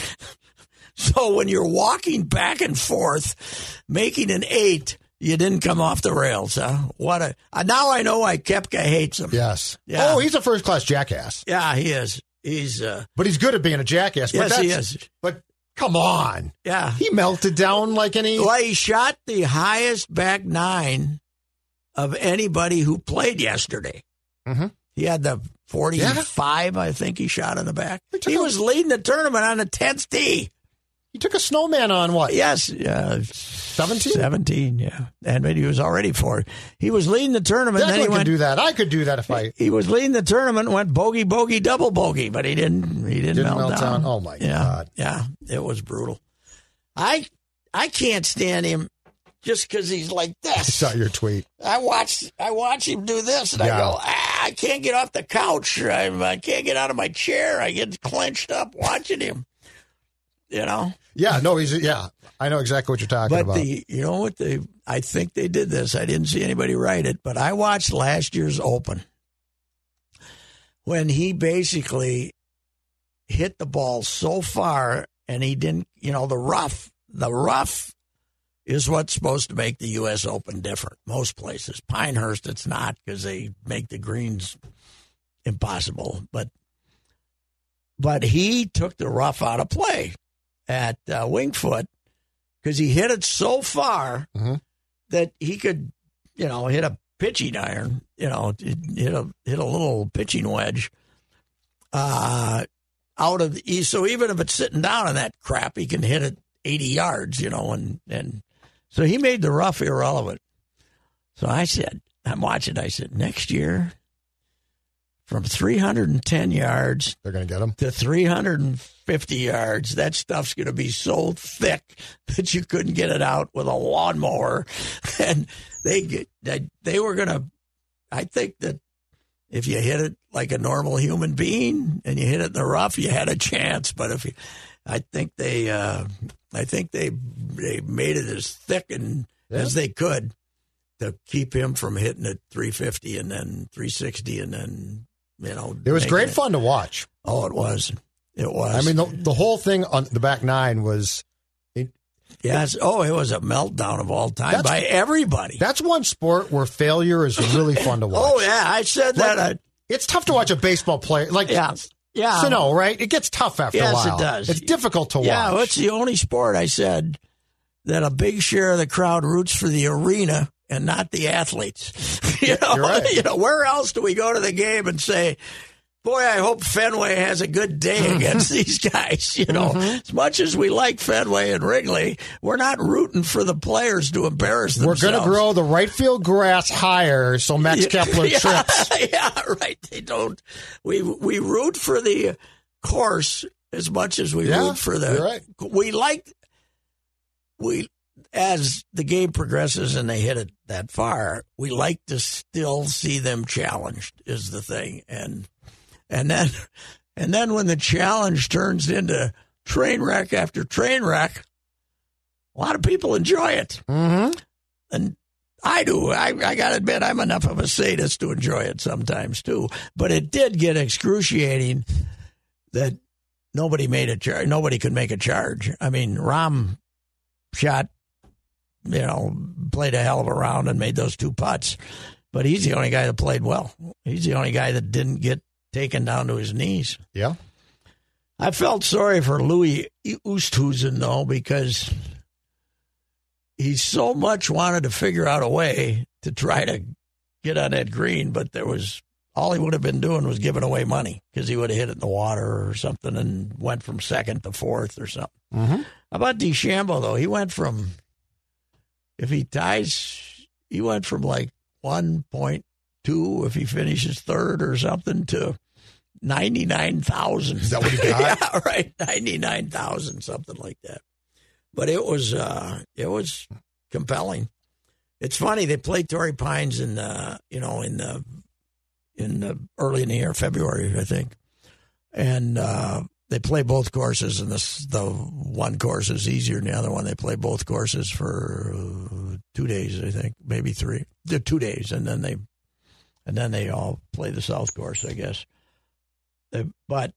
so when you're walking back and forth, making an eight, you didn't come off the rails, huh? What a uh, now I know why Koepka hates him. Yes. Yeah. Oh, he's a first-class jackass. Yeah, he is. He's uh, But he's good at being a jackass. But yes, he that's- is. But come on. Yeah, He melted down like any. well, he shot the highest back nine of anybody who played yesterday. Mhm. He had the forty-five, I think he shot in the back. He took He a- was leading the tournament on the tenth tee. He took a snowman on what? Yes, yeah, seventeen? seventeen, yeah. And he was already for He was leading the tournament. Then he Declan could went. do that. I could do that if I He was leading the tournament, went bogey, bogey, double bogey, but he didn't. He didn't, didn't melt, melt down. down. Oh my yeah, God. Yeah, it was brutal. I I can't stand him just because he's like I this. saw your tweet. I watch I watch him do this, and I Yeah. go, ah, I can't get off the couch. I, I can't get out of my chair. I get clenched up watching him. You know. Yeah, no, he's yeah. I know exactly what you're talking But about. the you know what they I think they did this. I didn't see anybody write it, but I watched last year's Open when he basically hit the ball so far and he didn't. You know the rough. The rough is what's supposed to make the U S Open different. Most places, Pinehurst, it's not because they make the greens impossible. But but he took the rough out of play at uh, Wingfoot because he hit it so far Mhm. that he could, you know, hit a pitching iron, you know, hit a hit a little pitching wedge. Uh out of the, so even if it's sitting down in that crap, he can hit it eighty yards, you know, and, and so he made the rough irrelevant. So I said, I'm watching, I said, next year, from three hundred ten yards they're going to get him to three hundred fifty yards, that stuff's going to be so thick that you couldn't get it out with a lawnmower. And they they, they were going to, I think that if you hit it like a normal human being and you hit it in the rough, you had a chance. But if you, I think they, uh, I think they they made it as thick and yeah. as they could to keep him from hitting it three fifty and then three sixty and then, you know. It was great it. fun to watch. Oh, it was. It was. I mean, the, the whole thing on the back nine was. It, yes. Oh, it was a meltdown of all time by everybody. That's one sport where failure is really fun to watch. Oh, yeah. I said that. Like, I, it's tough to watch a baseball player. Like, yeah. Yeah. So, no, right? It gets tough after yes, a while. Yes, it does. It's difficult to watch. Yeah, well, it's the only sport, I said, that a big share of the crowd roots for the arena and not the athletes. you know, You're right. You know, where else do we go to the game and say, boy, I hope Fenway has a good day against these guys. You know, Mm-hmm. as much as we like Fenway and Wrigley, we're not rooting for the players to embarrass themselves. We're going to grow the right field grass higher so Max Kepler yeah, trips. Yeah, right. They don't. We we root for the course as much as we Yeah, root for the. you're right. We like we as the game progresses and they hit it that far. We like to still see them challenged. Is the thing and. And then, and then when the challenge turns into train wreck after train wreck, a lot of people enjoy it. Mm-hmm. And I do. I, I got to admit, I'm enough of a sadist to enjoy it sometimes, too. But it did get excruciating that nobody made a charge. Nobody could make a charge. I mean, Rahm shot, you know, played a hell of a round and made those two putts. But he's the only guy that played well. He's the only guy that didn't get taken down to his knees. Yeah. I felt sorry for Louis Oosthuizen, though, because he so much wanted to figure out a way to try to get on that green, but there was all he would have been doing was giving away money because he would have hit it in the water or something and went from second to fourth or something. Mm-hmm. How about DeChambeau, though? He went from, if he ties, he went from like one point two if he finishes third or something to ninety-nine thousand. Is that what he got? Yeah, right. ninety-nine thousand, something like that. But it was uh, it was compelling. It's funny, they played Torrey Pines in the, you know, in the in the early in the year, February, I think. And uh, they play both courses, and this the one course is easier than the other one. They play both courses for uh, two days, I think, maybe three. They're two days, and then they and then they all play the South course, I guess. But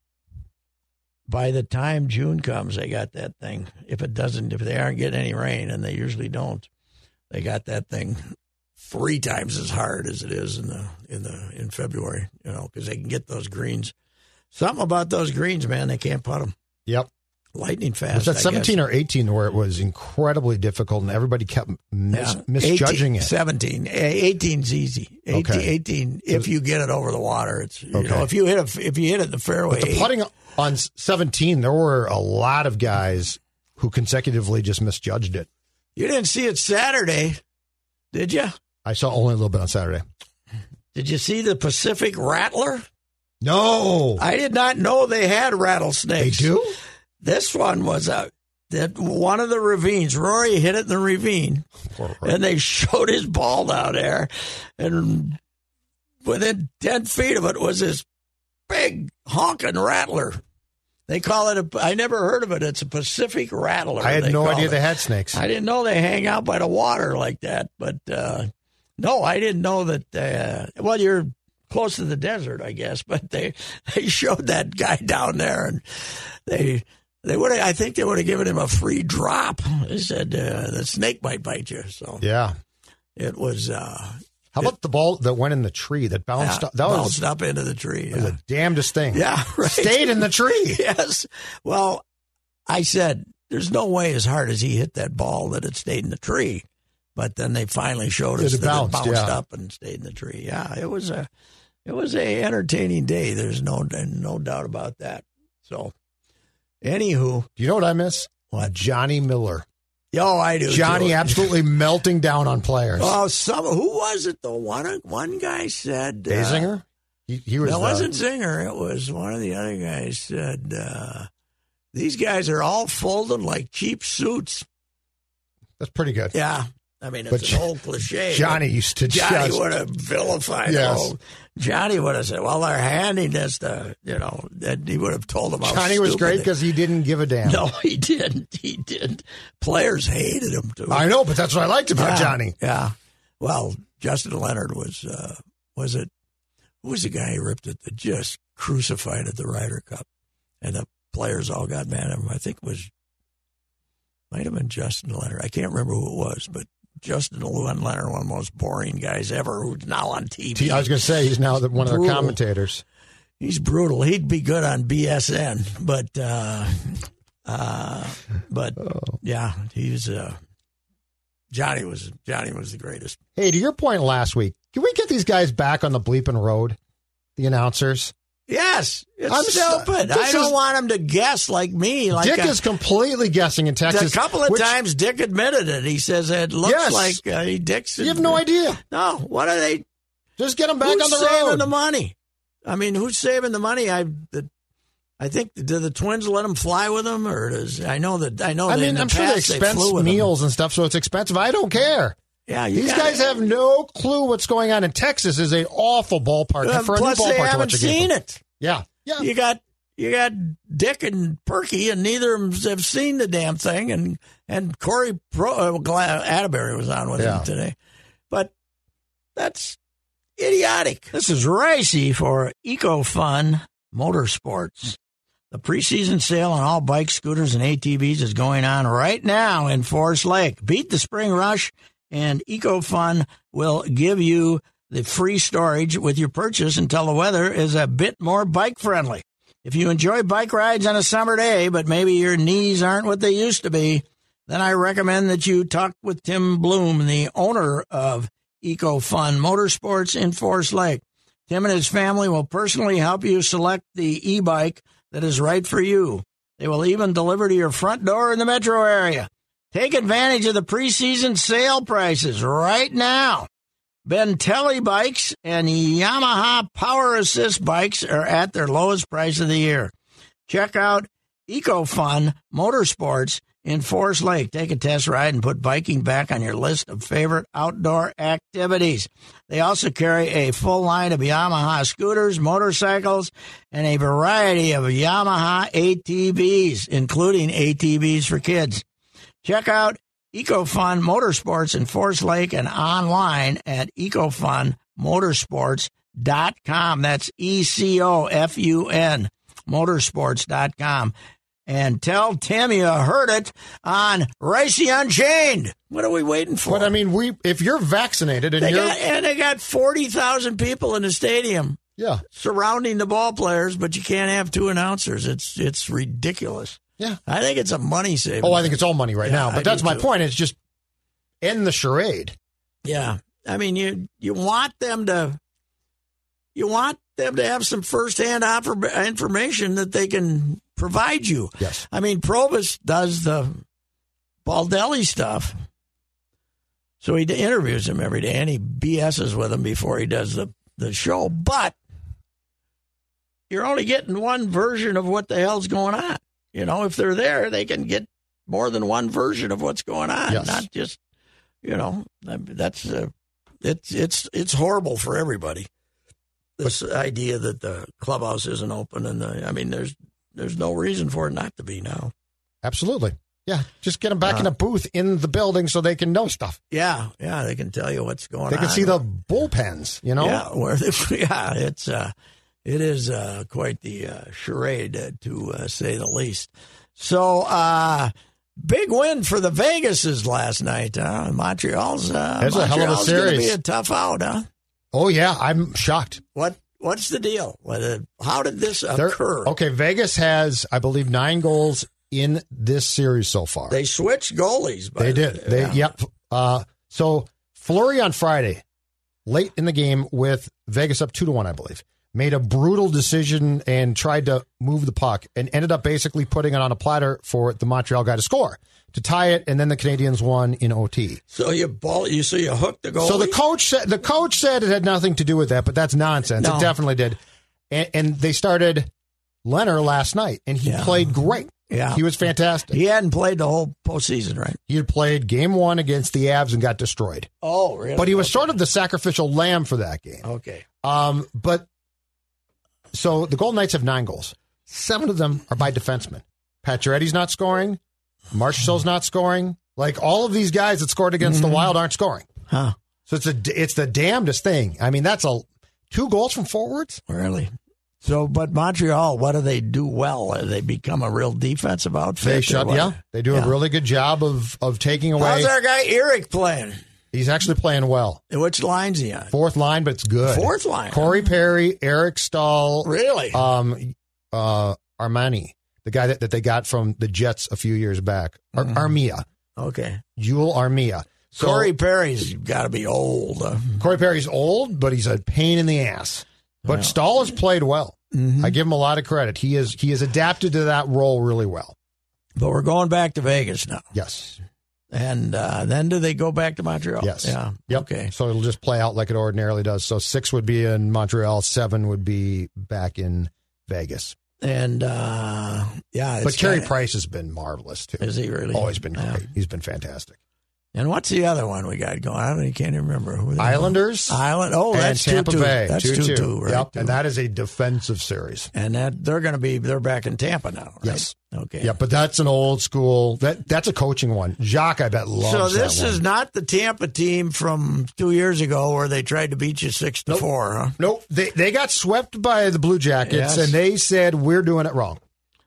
by the time June comes, they got that thing. If it doesn't, if they aren't getting any rain, and they usually don't, they got that thing three times as hard as it is in the in the in February. You know, because they can get those greens. Something about those greens, man, they can't putt them. Yep. Lightning fast. Was that I seventeen guess. or eighteen where it was incredibly difficult and everybody kept mis- Yeah. misjudging eighteen, it? seventeen. eighteen's easy. eighteen, Okay. eighteen if you get it over the water. It's you Okay. know, if you hit a, if you hit it in the fairway. But the putting on seventeen, there were a lot of guys who consecutively just misjudged it. You didn't see it Saturday, did you? I saw only a little bit on Saturday. Did you see the Pacific Rattler? No. I did not know they had They rattlesnakes. do? This one was a that one of the ravines. Rory hit it in the ravine, Poor Rory. and they showed his ball down there, and within ten feet of it was this big honking rattler. They call it a. I never heard of it. It's a Pacific Rattler. I had they no call idea it. they had snakes. I didn't know they hang out by the water like that. But uh, no, I didn't know that. Uh, well, you're close to the desert, I guess. But they they showed that guy down there, and they they would. I think they would have given him a free drop. They said uh, the snake might bite you. So Yeah. it was. Uh, How about the ball that went in the tree that bounced uh, up? That was, bounced up into the tree. was Yeah. the damnedest thing. Yeah, right. Stayed in the tree. Yes. Well, I said, there's no way as hard as he hit that ball that it stayed in the tree. But then they finally showed us It that bounced, it bounced yeah. up and stayed in the tree. Yeah, it was a, it was a entertaining day. There's no no doubt about that. So, anywho. Do you know what I miss? What? Johnny Miller. Oh, I do. Johnny too. absolutely melting down on players. Oh, some who was it? The one one guy said uh, Basinger? He, he was. That the, wasn't Zinger. It was one of the other guys said uh, these guys are all folded like cheap suits. That's pretty good. Yeah. I mean, it's But an old cliche. Johnny used to Johnny just. would have vilified Yes. old. Johnny would have said, well, they're handing this to, you know, that he would have told them how Johnny was stupid great they- because he didn't give a damn. No, he didn't. He didn't. Players hated him, too. I know, but that's what I liked about Yeah, Johnny. Yeah. Well, Justin Leonard was, uh, was it, who was the guy who ripped it that just crucified at the Ryder Cup? And the players all got mad at him. I think it was, might have been Justin Leonard. I can't remember who it was, but Justin Leonard, one of the most boring guys ever, who's now on T V. I was going to say, he's now the, one of their Brutal. commentators. He's brutal. He'd be good on B S N, but uh, uh, but Oh. yeah, he's uh, Johnny was Johnny was the greatest. Hey, to your point last week, can we get these guys back on the bleeping road? The announcers? Yes, it's I'm stupid. so- I this don't is- want him to guess like me. Like Dick a, is completely guessing in Texas. a couple of which- times, Dick admitted it. He says it looks Yes. like uh, he Dick's. You have no idea. No, what are they? Just get them back who's on the saving road. the money? I mean, who's saving the money? I the, I think do the Twins let them fly with them, or does I know that I know. I that mean, in the I'm sure they past expense flew with them. meals and stuff, so it's expensive. I don't care. Yeah, you These gotta- guys have no clue what's going on. And Texas is an awful ballpark Uh, for a new plus, ballpark they to haven't watch a game seen from. it. Yeah, yeah. You got you got Dick and Perky, and neither of them have seen the damn thing. And and Corey Pro, uh, Gla- Atterbury was on with Yeah. him today, but that's idiotic. This is Ricey for EcoFun Motorsports. The preseason sale on all bikes, scooters, and A T Vs is going on right now in Forest Lake. Beat the spring rush, and EcoFun will give you the free storage with your purchase until the weather is a bit more bike-friendly. If you enjoy bike rides on a summer day, but maybe your knees aren't what they used to be, then I recommend that you talk with Tim Bloom, the owner of EcoFun Motorsports in Forest Lake. Tim and his family will personally help you select the e-bike that is right for you. They will even deliver to your front door in the metro area. Take advantage of the preseason sale prices right now. Bentelli bikes and Yamaha Power Assist bikes are at their lowest price of the year. Check out EcoFun Motorsports in Forest Lake. Take a test ride and put biking back on your list of favorite outdoor activities. They also carry a full line of Yamaha scooters, motorcycles, and a variety of Yamaha A T Vs, including A T Vs for kids. Check out EcoFun Motorsports in Forest Lake and online at ecofun motorsports dot com. That's E C O F U N motorsports dot com. And tell Tim you heard it on Ricey Unchained. What are we waiting for? But I mean, we if you're vaccinated and they you're got, and they got forty thousand people in the stadium yeah, surrounding the ball players, but you can't have two announcers. It's it's ridiculous. yeah. I think it's a money saving. Oh, I think it's all money right Yeah, now. I But that's do my too. point. It's just end the charade. Yeah, I mean, you you want them to, you want them to have some firsthand offer, information that they can provide you. Yes. I mean, Probus does the Baldelli stuff, so he interviews him every day, and he B S's with him before he does the the show. But you're only getting one version of what the hell's going on. You know, if they're there, they can get more than one version of what's going on, Yes. not just. You know, that's uh, it's it's it's horrible for everybody. This idea that the clubhouse isn't open, and the, I mean, there's there's no reason for it not to be now. Absolutely. Yeah. Just get them back Uh, in a booth in the building so they can know stuff. Yeah, yeah, they can tell you what's going on. They can see the bullpens, you know? Yeah, where they, yeah, it's uh, it is uh, quite the uh, charade uh, to uh, say the least. So. uh Big win for the Vegases last night. Huh? Montreal's uh, That's a hell of a Montreal's going to be series. a tough out, huh? Oh, yeah. I'm shocked. What What's the deal? What, uh, how did this They're- occur? Okay, Vegas has, I believe, nine goals in this series so far. They switched goalies. By They the- did. They yeah. Yep. Uh, so Fleury on Friday, late in the game with Vegas up two to one, I believe, made a brutal decision and tried to move the puck and ended up basically putting it on a platter for the Montreal guy to score, to tie it, and then the Canadians won in O T. So you ball, you so you hooked the goalie? So the coach said the coach said it had nothing to do with that, but that's nonsense. No. It definitely did. And, and they started Leonard last night, and he Yeah. played great. Yeah. He was fantastic. He hadn't played the whole postseason, right? He had played game one against the Avs and got destroyed. Oh, really? But he was okay. sort of the sacrificial lamb for that game. Okay. Um, but so the Golden Knights have nine goals. Seven of them are by defensemen. Pacioretty's not scoring. Marchessault's not scoring. Like all of these guys that scored against Mm-hmm. the Wild aren't scoring. Huh. So it's a it's the damnedest thing. I mean, that's a two goals from forwards. Really? So, but Montreal, what do they do well? Have they become a real defensive outfit? They or shut. what? Yeah, they do Yeah. a really good job of of taking away. How's our guy Eric playing? He's actually playing well. Which line's he on? Fourth line, but it's good. Fourth line. Corey Perry, Eric Stahl, Really? um, uh, Armani, the guy that, that they got from the Jets a few years back. Ar- Armia, Okay. Jewel Armia. So, Corey Perry's got to be old. Uh, Corey Perry's old, but he's a pain in the ass. But Stahl has played well. Mm-hmm. I give him a lot of credit. He is he has adapted to that role really well. But we're going back to Vegas now. Yes. And uh, then do they go back to Montreal? Yes. Yeah. Yep. Okay. So it'll just play out like it ordinarily does. So six would be in Montreal, seven would be back in Vegas. And, uh, yeah. But it's Carey kinda- Price has been marvelous, too. Is he really? Oh, he's been great. Yeah. He's been fantastic. And what's the other one we got going? I don't, I can't even remember. Who they Islanders Island. Oh, and that's Tampa two, two. Bay. That's two, two, two. two, right? Yep. Two. And that is a defensive series. And that they're going to be they're back in Tampa now, right? Yes. Okay. Yeah, but that's an old school. That That's a coaching one. Jacques, I bet, loves So this that one. is not the Tampa team from two years ago where they tried to beat you six to Nope. four, huh? Nope. They, they got swept by the Blue Jackets, Yes. and they said, we're doing it wrong.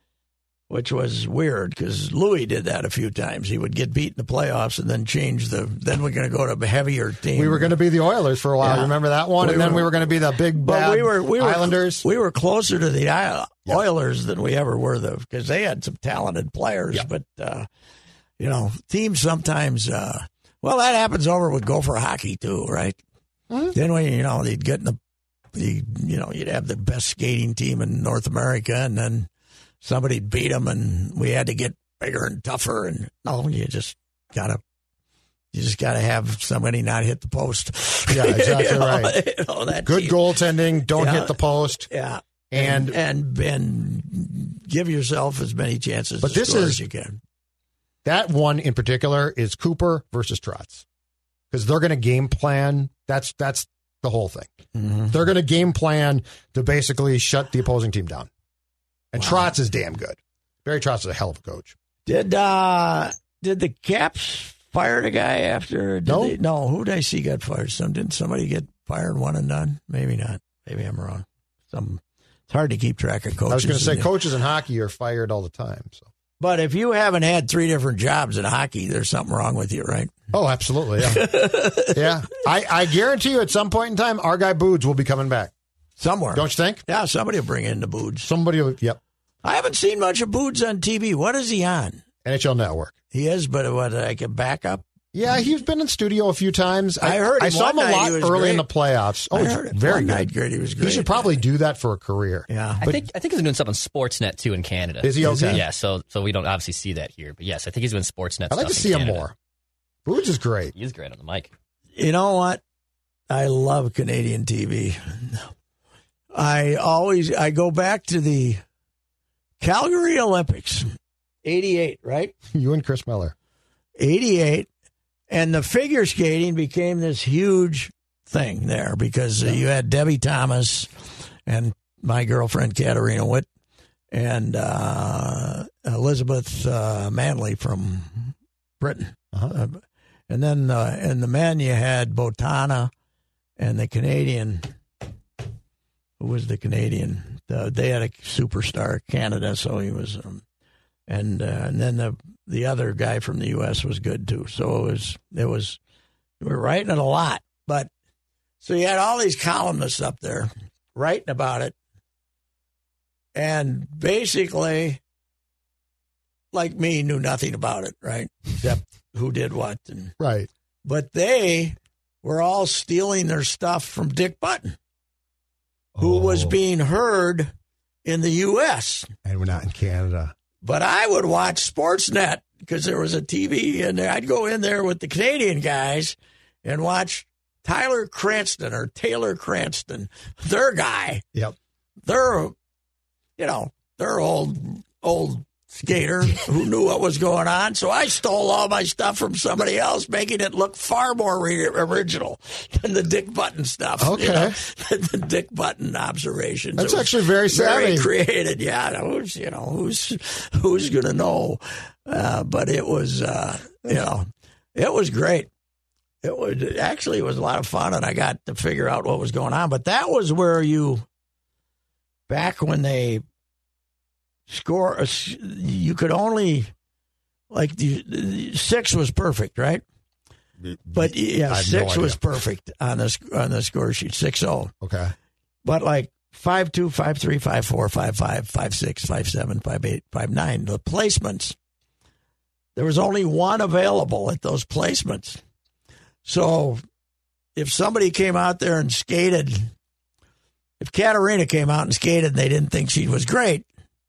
Which was weird because Louis did that a few times. He would get beat in the playoffs and then change the. Then we're going to go to a heavier team. We were going to be the Oilers for a while. Yeah. Remember that one? We and then were- we were going to be the big But bad we were we were Islanders. We were closer to the I- Yeah. Oilers than we ever were, though, because they had some talented players. Yeah. But uh, you know, teams sometimes. Uh, well, that happens over with Gopher hockey too, right? Mm-hmm. Then when you know they'd get in the, the, you know, you'd have the best skating team in North America, and then somebody'd beat them, and we had to get bigger and tougher. And no, you just gotta. You just got to have somebody not hit the post. Yeah, exactly You know, right. you know, that Good team- goaltending. Don't Yeah. hit the post. Yeah. And- and and give yourself as many chances But to this score is- as you can. That one in particular is Cooper versus Trotz, because they're going to game plan. That's that's the whole thing. Mm-hmm. They're going to game plan to basically shut the opposing team down. And Trotz is damn good. Barry Trotz is a hell of a coach. Did uh did the Caps fire the guy after? Did No. they, no. Who did I see got fired? Some didn't somebody get fired one and done? Maybe not. Maybe I'm wrong. Some. It's hard to keep track of coaches. I was going to say isn't it? coaches in hockey are fired all the time. So. But if you haven't had three different jobs in hockey, there's something wrong with you, right? Oh, absolutely. Yeah. yeah. I, I guarantee you at some point in time, our guy Boods will be coming back. Somewhere. Don't you think? Yeah, somebody will bring in the Boods. Somebody will, yep. I haven't seen much of Boods on T V. What is he on? N H L Network. He is, but what, like a backup? Yeah, he's been in studio a few times. I heard I him saw one him a night, lot he was early great. in the playoffs. Oh, I it's heard it. very One good. night, great. He was great. He should probably do that for a career. Yeah. I think I think he's doing something on Sportsnet too in Canada. Is he okay? Yeah, so so we don't obviously see that here, but yes, I think he's doing Sportsnet. I'd like to stuff see in him Canada. more. Boods is great. He is great on the mic. You know what? I love Canadian T V. I always I go back to the Calgary Olympics, eighty-eight, right? You and Chris Miller. eighty-eight, and the figure skating became this huge thing there because uh, you had Debbie Thomas and my girlfriend Katarina Witt and uh, Elizabeth uh, Manley from Britain. Uh-huh. Uh, and then uh, in the men, you had Botana and the Canadian. Who was the Canadian? Uh, they had a superstar, Canada, so he was. Um, and uh, and then the the other guy from the U S was good too. So it was it was we were writing it a lot, but so you had all these columnists up there writing about it, and basically, like me, knew nothing about it, right? Except who did what, and Right. but they were all stealing their stuff from Dick Button. who Oh. was being heard in the U S And we're not in Canada. But I would watch Sportsnet because there was a T V in there. I'd go in there with the Canadian guys and watch Tyler Cranston or Taylor Cranston, their guy. Yep. They're, you know, they're old, old skater who knew what was going on. So I stole all my stuff from somebody else, making it look far more re- original than the Dick Button stuff. Okay. You know, the Dick Button observations. That's It was actually very savvy. Very created. Yeah. Who's, you know, who's, who's going to know? Uh, but it was, uh, you know, it was great. It was actually, it was a lot of fun, and I got to figure out what was going on. But that was where you, back when they score, a, you could only, like, the, six was perfect, right? But yeah, I have six no was idea. perfect on the on the score sheet, six oh. Okay. But like five two, five three, five four, five five, five six, five seven, five eight, five nine, the placements, there was only one available at those placements. So if somebody came out there and skated, if Katarina came out and skated and they didn't think she was great,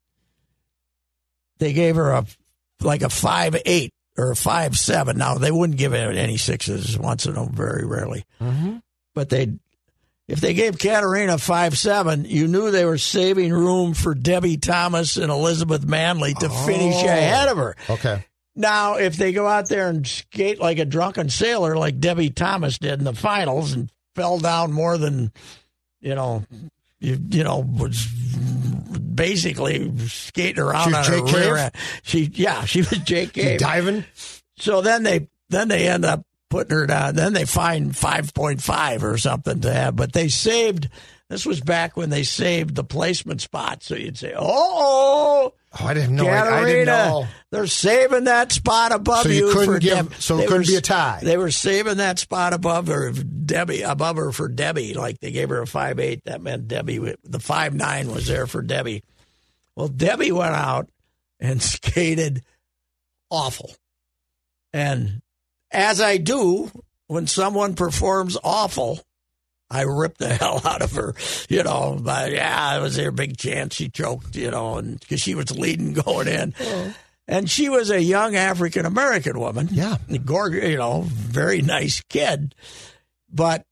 they gave her a like a five eight or a five seven. Now, they wouldn't give it any sixes once in a very rarely. Mm-hmm. But they, if they gave Katarina five seven, you knew they were saving room for Debbie Thomas and Elizabeth Manley to Oh. finish ahead of her. Okay. Now, if they go out there and skate like a drunken sailor, like Debbie Thomas did in the finals, and fell down more than, you know, you, you know, was basically skating around She on was her Jake rear Cave? end. She, yeah, she was Jake You Cave. diving? So then they then they end up putting her down. Then they find five point five or something to have. But they saved. This was back when they saved the placement spot. So you'd say, "Oh, Oh, I didn't know. I, I Katarina, didn't know. they're saving that spot above So you, you couldn't for give- Deb. so it They couldn't were- be a tie. They were saving that spot above her, Debbie, above her for Debbie. Like they gave her a five eight. That meant Debbie. The five nine was there for Debbie. Well, Debbie went out and skated awful. And as I do when someone performs awful, I ripped the hell out of her, you know. But yeah, it was their big chance she choked, you know, and because she was leading going in. Oh. And she was a young African American woman. Yeah. Gorg- you know, very nice kid. But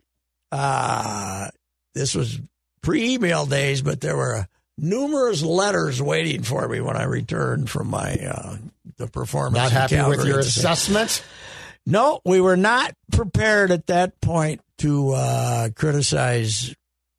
uh, this was pre-email days, but there were numerous letters waiting for me when I returned from my uh, the performance. Not in happy with Calgary your at the same- assessment? No, we were not prepared at that point to uh, criticize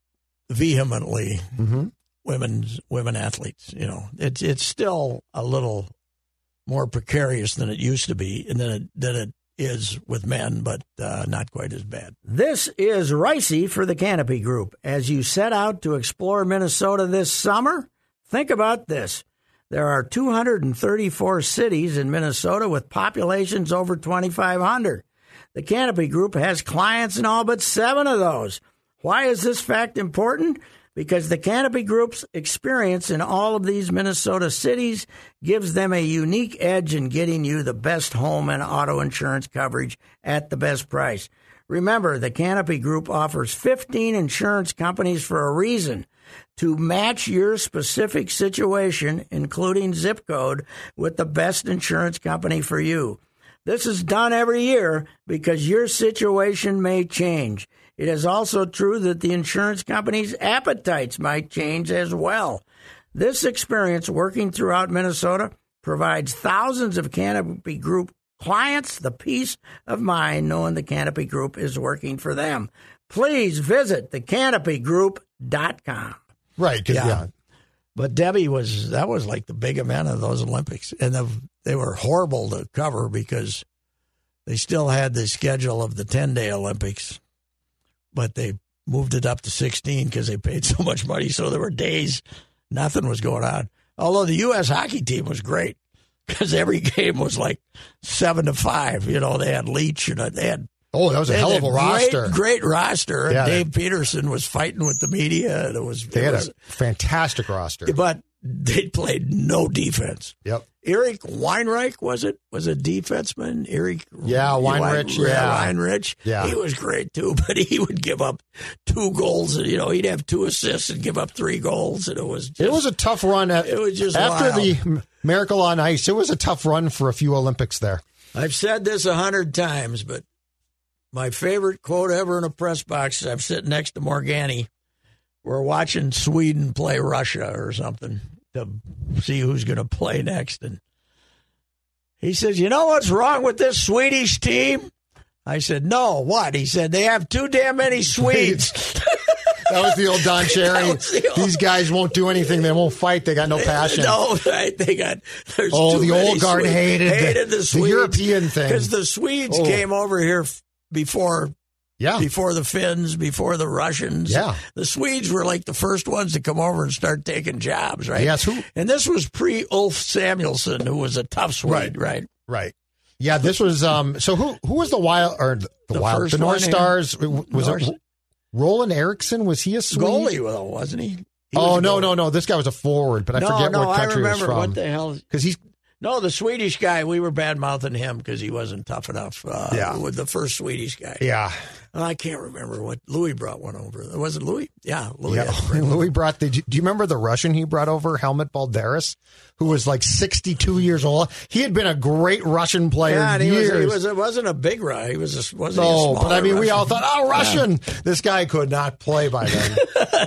vehemently Mm-hmm. women's women athletes. You know, it's it's still a little more precarious than it used to be, and than it than it is with men, but uh, not quite as bad. This is Ricey for the Canopy Group. As you set out to explore Minnesota this summer, think about this. There are two hundred thirty-four cities in Minnesota with populations over twenty-five hundred. The Canopy Group has clients in all but seven of those. Why is this fact important? Because the Canopy Group's experience in all of these Minnesota cities gives them a unique edge in getting you the best home and auto insurance coverage at the best price. Remember, the Canopy Group offers fifteen insurance companies for a reason, to match your specific situation, including zip code, with the best insurance company for you. This is done every year because your situation may change. It is also true that the insurance company's appetites might change as well. This experience working throughout Minnesota provides thousands of Canopy Group clients the peace of mind knowing the Canopy Group is working for them. Please visit the canopy group dot com. Right. 'Cause, Yeah. yeah. But Debbie was, that was like the big event of those Olympics. And the, they were horrible to cover because they still had the schedule of the ten-day Olympics, but they moved it up to sixteen because they paid so much money. So there were days nothing was going on. Although the U S hockey team was great because every game was like seven to five. You know, they had Leach and they had Oh, that was a they hell had of a great, roster. Great roster. And Yeah. Dave Peterson was fighting with the media. And it was, They it had was a fantastic roster. but they played no defense. Yep. Eric Weinreich, was it? Was a defenseman? Eric Yeah, Weinreich. Wein, yeah. Weinreich. Yeah. He was great, too, but he would give up two goals. And, you know, he'd have two assists and give up three goals, and it was just... It was a tough run. At, it was just After wild. the Miracle on Ice, it was a tough run for a few Olympics there. I've said this a hundred times, but my favorite quote ever in a press box is I'm sitting next to Morgani. We're watching Sweden play Russia or something to see who's going to play next. And he says, you know what's wrong with this Swedish team? I said, no, what? He said, they have too damn many Swedes. That was the old Don Cherry. The old... These guys won't do anything. They won't fight. They got no passion. No, right? They got. There's oh, too the many old guard Swedes. hated, hated the, the, Swedes, the European thing. Because the Swedes oh. came over here f- before. Yeah. Before the Finns, before the Russians. Yeah. The Swedes were like the first ones to come over and start taking jobs, right? Yes. Who? And this was pre Ulf Samuelsson, who was a tough Swede, right? Right. Right. Yeah. This was. Um. So who? Who was the wild or the, the, the wild? The North Stars. Was North. it Roland Eriksson? Was he a Swede? Goalie, though, wasn't he? he oh was no, goalie. no, no! This guy was a forward, but I no, forget no, what country I remember he was from. What the hell? Because he's. No, the Swedish guy, we were bad-mouthing him because he wasn't tough enough. Uh, yeah. With the first Swedish guy. Yeah. I can't remember what. Louis brought one over. Was it Louis? Yeah, Louis. Yeah. Louis brought the. Do you remember the Russian he brought over, Helmut Balderas, who was like sixty-two years old? He had been a great Russian player. Yeah, and he years. was. He was. It wasn't a big guy. He was. A, wasn't no, he a but I mean, Russian? we all thought, oh, Russian. Yeah. This guy could not play by then.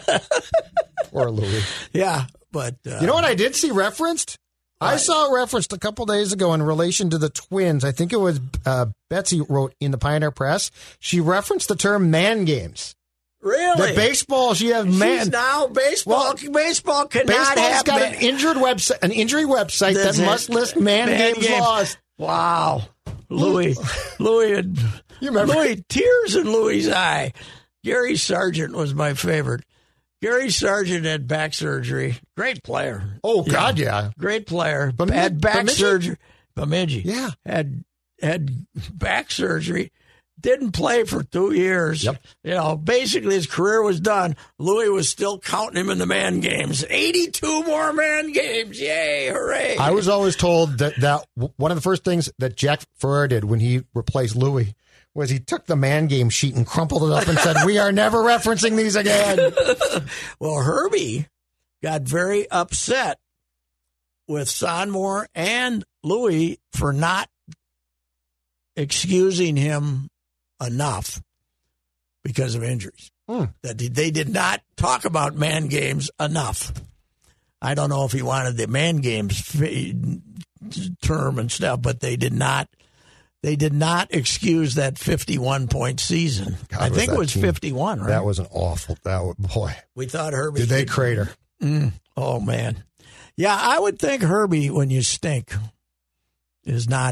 Poor Louis. Yeah, but uh, you know what I did see referenced? I right. saw it referenced a couple days ago in relation to the Twins. I think it was uh, Betsy wrote in the Pioneer Press. She referenced the term man games. Really? The baseball, she has man. She's now baseball. Well, baseball cannot baseball's have got man- an injured website, an injury website That's that it. must list man, man games, games lost. Wow, Louis, Louis, and you remember Louis tears in Louis' eye. Gary Sargent was my favorite. Gary Sargent had back surgery. Great player. Oh, God, yeah. yeah. Great player. Bem- had back Bemidji? surgery. Bemidji. Yeah. Had had back surgery. Didn't play for two years. Yep. You know, basically his career was done. Louis was still counting him in the man games. eighty-two more man games. Yay, hooray. I was always told that, that one of the first things that Jack Ferrer did when he replaced Louis was he took the man game sheet and crumpled it up and said, we are never referencing these again. Well, Herbie got very upset with Sonmore and Louis for not excusing him enough because of injuries. Hmm. That they did not talk about man games enough. I don't know if he wanted the man games term and stuff, but they did not. They did not excuse that fifty-one point season. God, I think it was team. fifty-one, right? That was an awful. That was, boy. We thought Herbie. Did they could, crater? Mm, oh man, yeah. I would think Herbie, when you stink, is not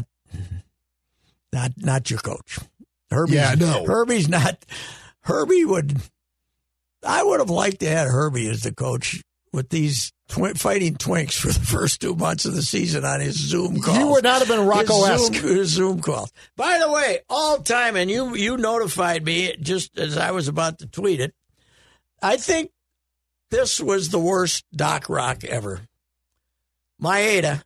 not not your coach. Herbie's, yeah, no. Herbie's not. Herbie would. I would have liked to have Herbie as the coach with these twi- fighting twinks for the first two months of the season on his Zoom calls. He would not have been Rocco-esque. His Zoom, his Zoom calls. By the way, all time, and you you notified me just as I was about to tweet it. I think this was the worst Doc Rock ever. Maeda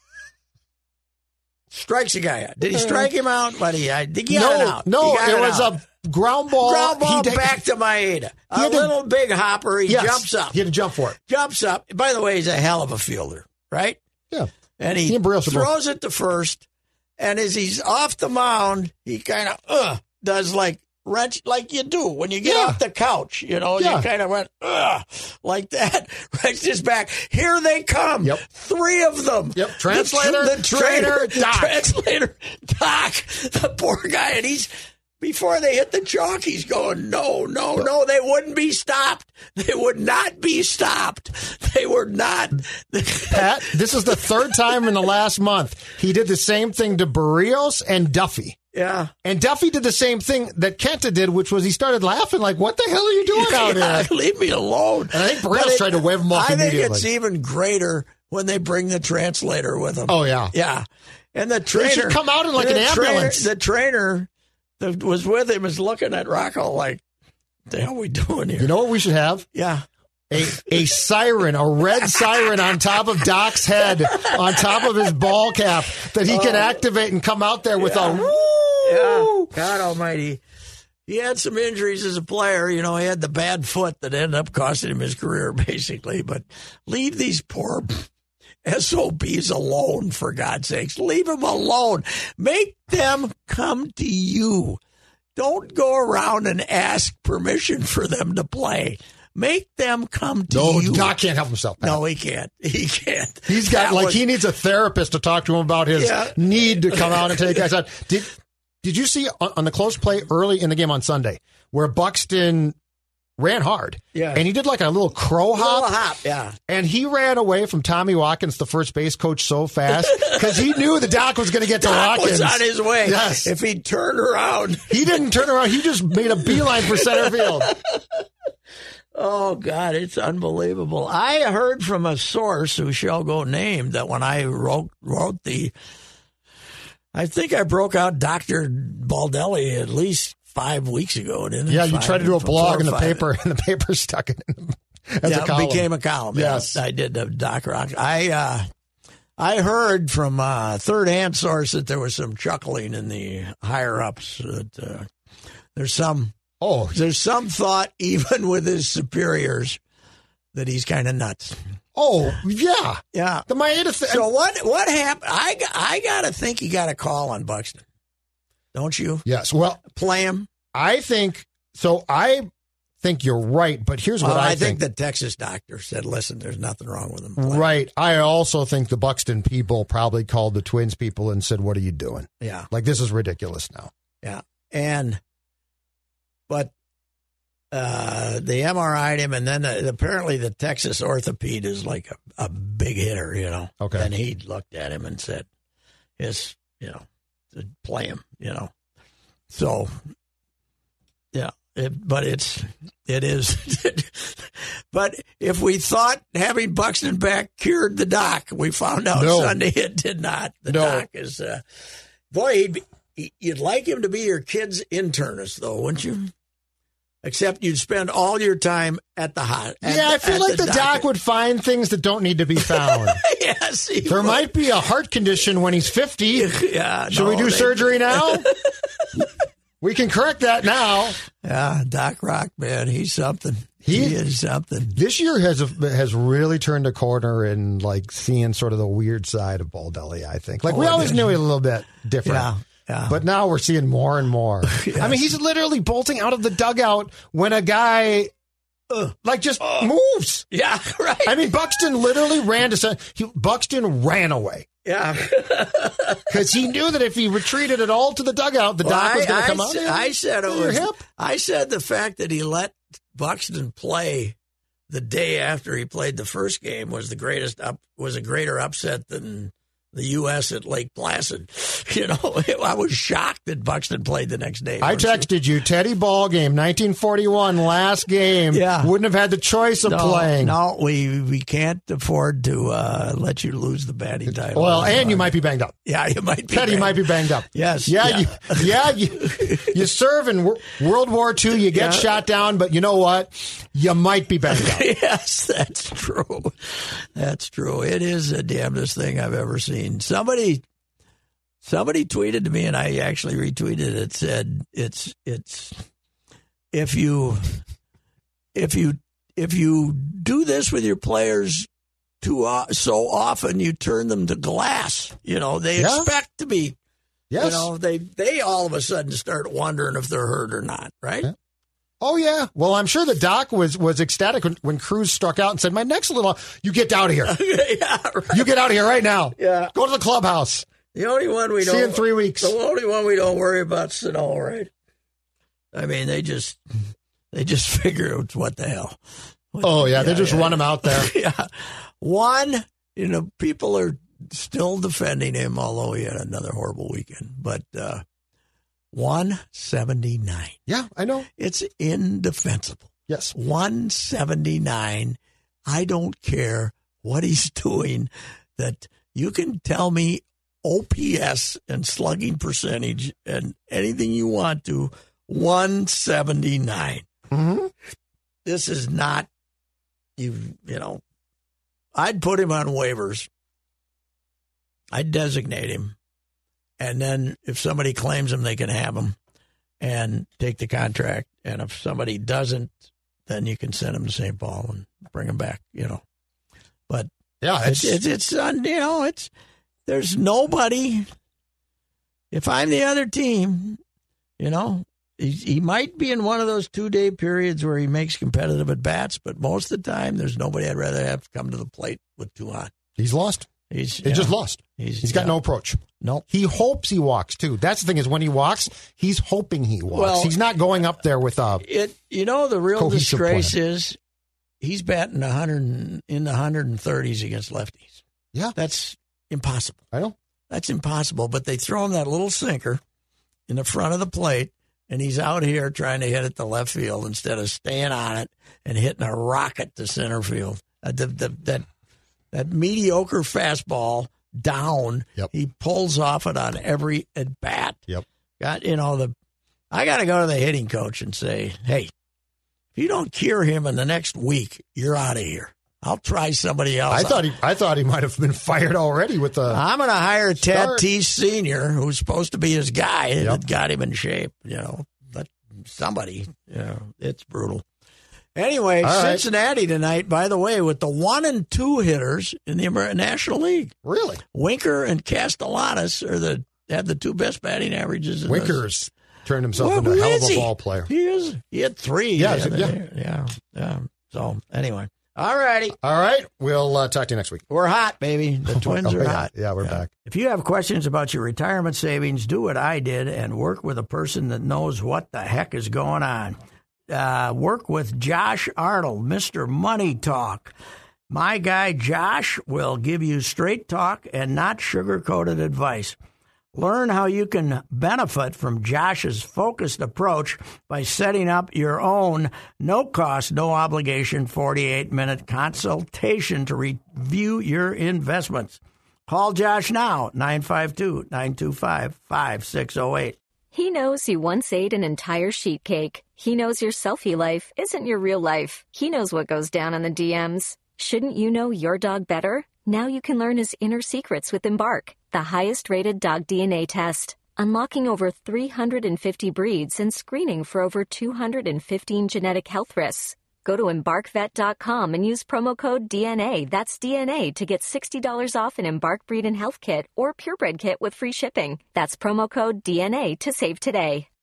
strikes a guy out. Did he strike him out? But he, I think he got no, it out. No, it it was out. a ground ball. Ground ball he back to Maeda. A to, little big hopper. He yes, jumps up. He had to jump for it. Jumps up. By the way, he's a hell of a fielder, right? Yeah. And he, he and throws it to first. And as he's off the mound, he kind of uh, does like wrench like you do when you get yeah. off the couch. You know, yeah. you kind of went uh, like that. Wrenches back. Here they come. Yep. Three of them. Yep. Translator. The, the trainer. Doc. Translator. Doc. The poor guy. And he's. Before they hit the chalk, he's going, no, no, no, they wouldn't be stopped. They would not be stopped. They were not. Pat, this is the third time in the last month. He did the same thing to Barrios and Duffy. Yeah. And Duffy did the same thing that Kenta did, which was he started laughing like, what the hell are you doing out yeah, here? Leave me alone. And I think Barrios tried to wave him off I immediately. think it's even greater when they bring the translator with them. Oh, yeah. Yeah. And the trainer. They should come out in like an ambulance. Trainer, the trainer that was with him is looking at Rocco like, what the hell are we doing here? You know what we should have? Yeah. a, a siren, a red siren on top of Doc's head, on top of his ball cap, that he can activate and come out there with yeah. a woo. Yeah. God almighty. He had some injuries as a player. You know, he had the bad foot that ended up costing him his career, basically. But leave these poor S O Bs alone, for God's sakes. Leave them alone. Make them come to you. Don't go around and ask permission for them to play. Make them come to no, you. No, Doc can't help himself. Pat. No, he can't. He can't. He's got, that like, was, he needs a therapist to talk to him about his yeah. need to come out and take guys out. Did, did you see on, on the close play early in the game on Sunday where Buxton ran hard? Yeah. And he did like a little crow hop. Little hop, yeah. And he ran away from Tommy Watkins, the first base coach, so fast because he knew the Doc was going to get to Doc Watkins. was on his way. Yes. If he turned around. He didn't turn around. He just made a beeline for center field. Oh, God, it's unbelievable. I heard from a source who shall go named that when I wrote, wrote the, I think I broke out Doctor Baldelli at least five weeks ago, didn't I? Yeah, you five, tried to do a blog in the five. paper, and the paper stuck it in as yeah, a column. It became a column. Yes. Yeah, I did the Doc Rock. I, uh, I heard from a third-hand source that there was some chuckling in the higher-ups. That uh, there's some... Oh, there's some thought, even with his superiors, that he's kind of nuts. Oh, yeah. Yeah. The Maeda thing. So what what happened? I, I got to think he got a call on Buxton. Don't you? Yes. Well, play him? I think, so I think you're right, but here's what well, I, I think. think the Texas doctor said, listen, there's nothing wrong with him. Playing. Right. I also think the Buxton people probably called the Twins people and said, what are you doing? Yeah. Like, this is ridiculous now. Yeah. And... But uh, they M R I'd him, and then uh, apparently the Texas orthopede is like a, a big hitter, you know. Okay. And he looked at him and said, "Yes, you know, to play him, you know." So, yeah, it, but it's it is. But if we thought having Buxton back cured the Doc, we found out no. Sunday it did not. The no. Doc is, uh, boy, he'd be. You'd like him to be your kid's internist, though, wouldn't you? Except you'd spend all your time at the hot. At yeah, the, I feel like the, the doc would find things that don't need to be found. Yes, there would. might be a heart condition when he's fifty. Yeah, should no, we do they, surgery now? We can correct that now. Yeah, Doc Rock, man, he's something. He, he is something. This year has a, has really turned a corner in like seeing sort of the weird side of Baldelli. I think, like oh, we always yeah. knew he was a little bit different. Yeah. Yeah. But now we're seeing more and more. Yes. I mean, he's literally bolting out of the dugout when a guy, uh, like, just uh, moves. Yeah, right. I mean, Buxton literally ran to he, Buxton ran away. Yeah. Because he knew that if he retreated at all to the dugout, the well, doc was going to come I, out. I said it was. Hip. I said the fact that he let Buxton play the day after he played the first game was the greatest up was a greater upset than the U S at Lake Placid. You know, I was shocked that Buxton played the next day. I texted you, Teddy Ball game, nineteen forty-one, last game. Yeah. Wouldn't have had the choice of no, playing. No, we we can't afford to uh, let you lose the batting title. Well, and you might be banged up. Yeah, you might be. Teddy banged. might be banged up. Yes. Yeah, yeah. You, yeah you, you serve in World War Two, you get yeah. shot down, but you know what? You might be banged up. Yes, that's true. That's true. It is the damnedest thing I've ever seen. Somebody somebody tweeted to me, and I actually retweeted it. It said, it's it's if you if you if you do this with your players too uh, so often, you turn them to glass. You know, they yeah. expect to be. Yes. You know, they they all of a sudden start wondering if they're hurt or not, right? Yeah. Oh, yeah. Well, I'm sure the doc was, was ecstatic when, when Cruz struck out and said, my neck's a little, you get out of here. Yeah, right. You get out of here right now. Yeah. Go to the clubhouse. The only one we See don't. See you in three weeks. The only one we don't worry about is Sano, right? I mean, they just, they just figure out what the hell. What, oh, yeah. yeah they just yeah. run him out there. Yeah. One, you know, people are still defending him, although he had another horrible weekend. But, uh, one seventy-nine. Yeah, I know. It's indefensible. Yes. one seventy-nine. I don't care what he's doing. That you can tell me O P S and slugging percentage and anything you want to. one seventy-nine. Mm-hmm. This is not you you know, I'd put him on waivers. I'd designate him. And then if somebody claims him, they can have him and take the contract. And if somebody doesn't, then you can send him to Saint Paul and bring him back, you know. But yeah, it's, it's, it's, it's you know, it's, there's nobody. If I'm the other team, you know, he, he might be in one of those two-day periods where he makes competitive at-bats, but most of the time there's nobody I'd rather have come to the plate with two on. He's lost. He's he just know, lost. He's, he's got yeah. no approach. No. Nope. He hopes he walks, too. That's the thing is when he walks, he's hoping he walks. Well, he's not going up there with a it. You know, the real disgrace plan. is he's batting one hundred in the one thirties against lefties. Yeah. That's impossible. I know. That's impossible, but they throw him that little sinker in the front of the plate, and he's out here trying to hit it to left field instead of staying on it and hitting a rocket to center field. Uh, the, the, that that mediocre fastball down, yep. he pulls off it on every at bat. Yep. Got you know the. I got to go to the hitting coach and say, hey, if you don't cure him in the next week, you're out of here. I'll try somebody else. I thought he, I thought he might have been fired already with the. I'm going to hire Tatis Senior, who's supposed to be his guy Yep. that got him in shape. You know, but somebody, you know, it's brutal. Anyway, All right. Cincinnati tonight, by the way, with the one and two hitters in the Amer- National League. Really? Winker and Castellanos are the have the two best batting averages. In Winker's turned himself well, into a hell of a he? ball player. He is. He had three. Yeah, yeah, yeah. yeah, yeah. So anyway, all righty. All right, we'll uh, talk to you next week. We're hot, baby. The Twins Oh, are yeah. hot. Yeah, we're back. If you have questions about your retirement savings, do what I did and work with a person that knows what the heck is going on. Uh, work with Josh Arnold, Mister Money Talk. My guy Josh will give you straight talk and not sugar-coated advice. Learn how you can benefit from Josh's focused approach by setting up your own no-cost, no-obligation forty-eight minute consultation to review your investments. Call Josh now, nine five two, nine two five, five six zero eight. He knows you once ate an entire sheet cake. He knows your selfie life isn't your real life. He knows what goes down on the D Ms. Shouldn't you know your dog better? Now you can learn his inner secrets with Embark, the highest-rated dog D N A test. Unlocking over three hundred fifty breeds and screening for over two hundred fifteen genetic health risks. Go to embark vet dot com and use promo code D N A, that's D N A, to get sixty dollars off an Embark Breed and Health Kit or Purebred Kit with free shipping. That's promo code D N A to save today.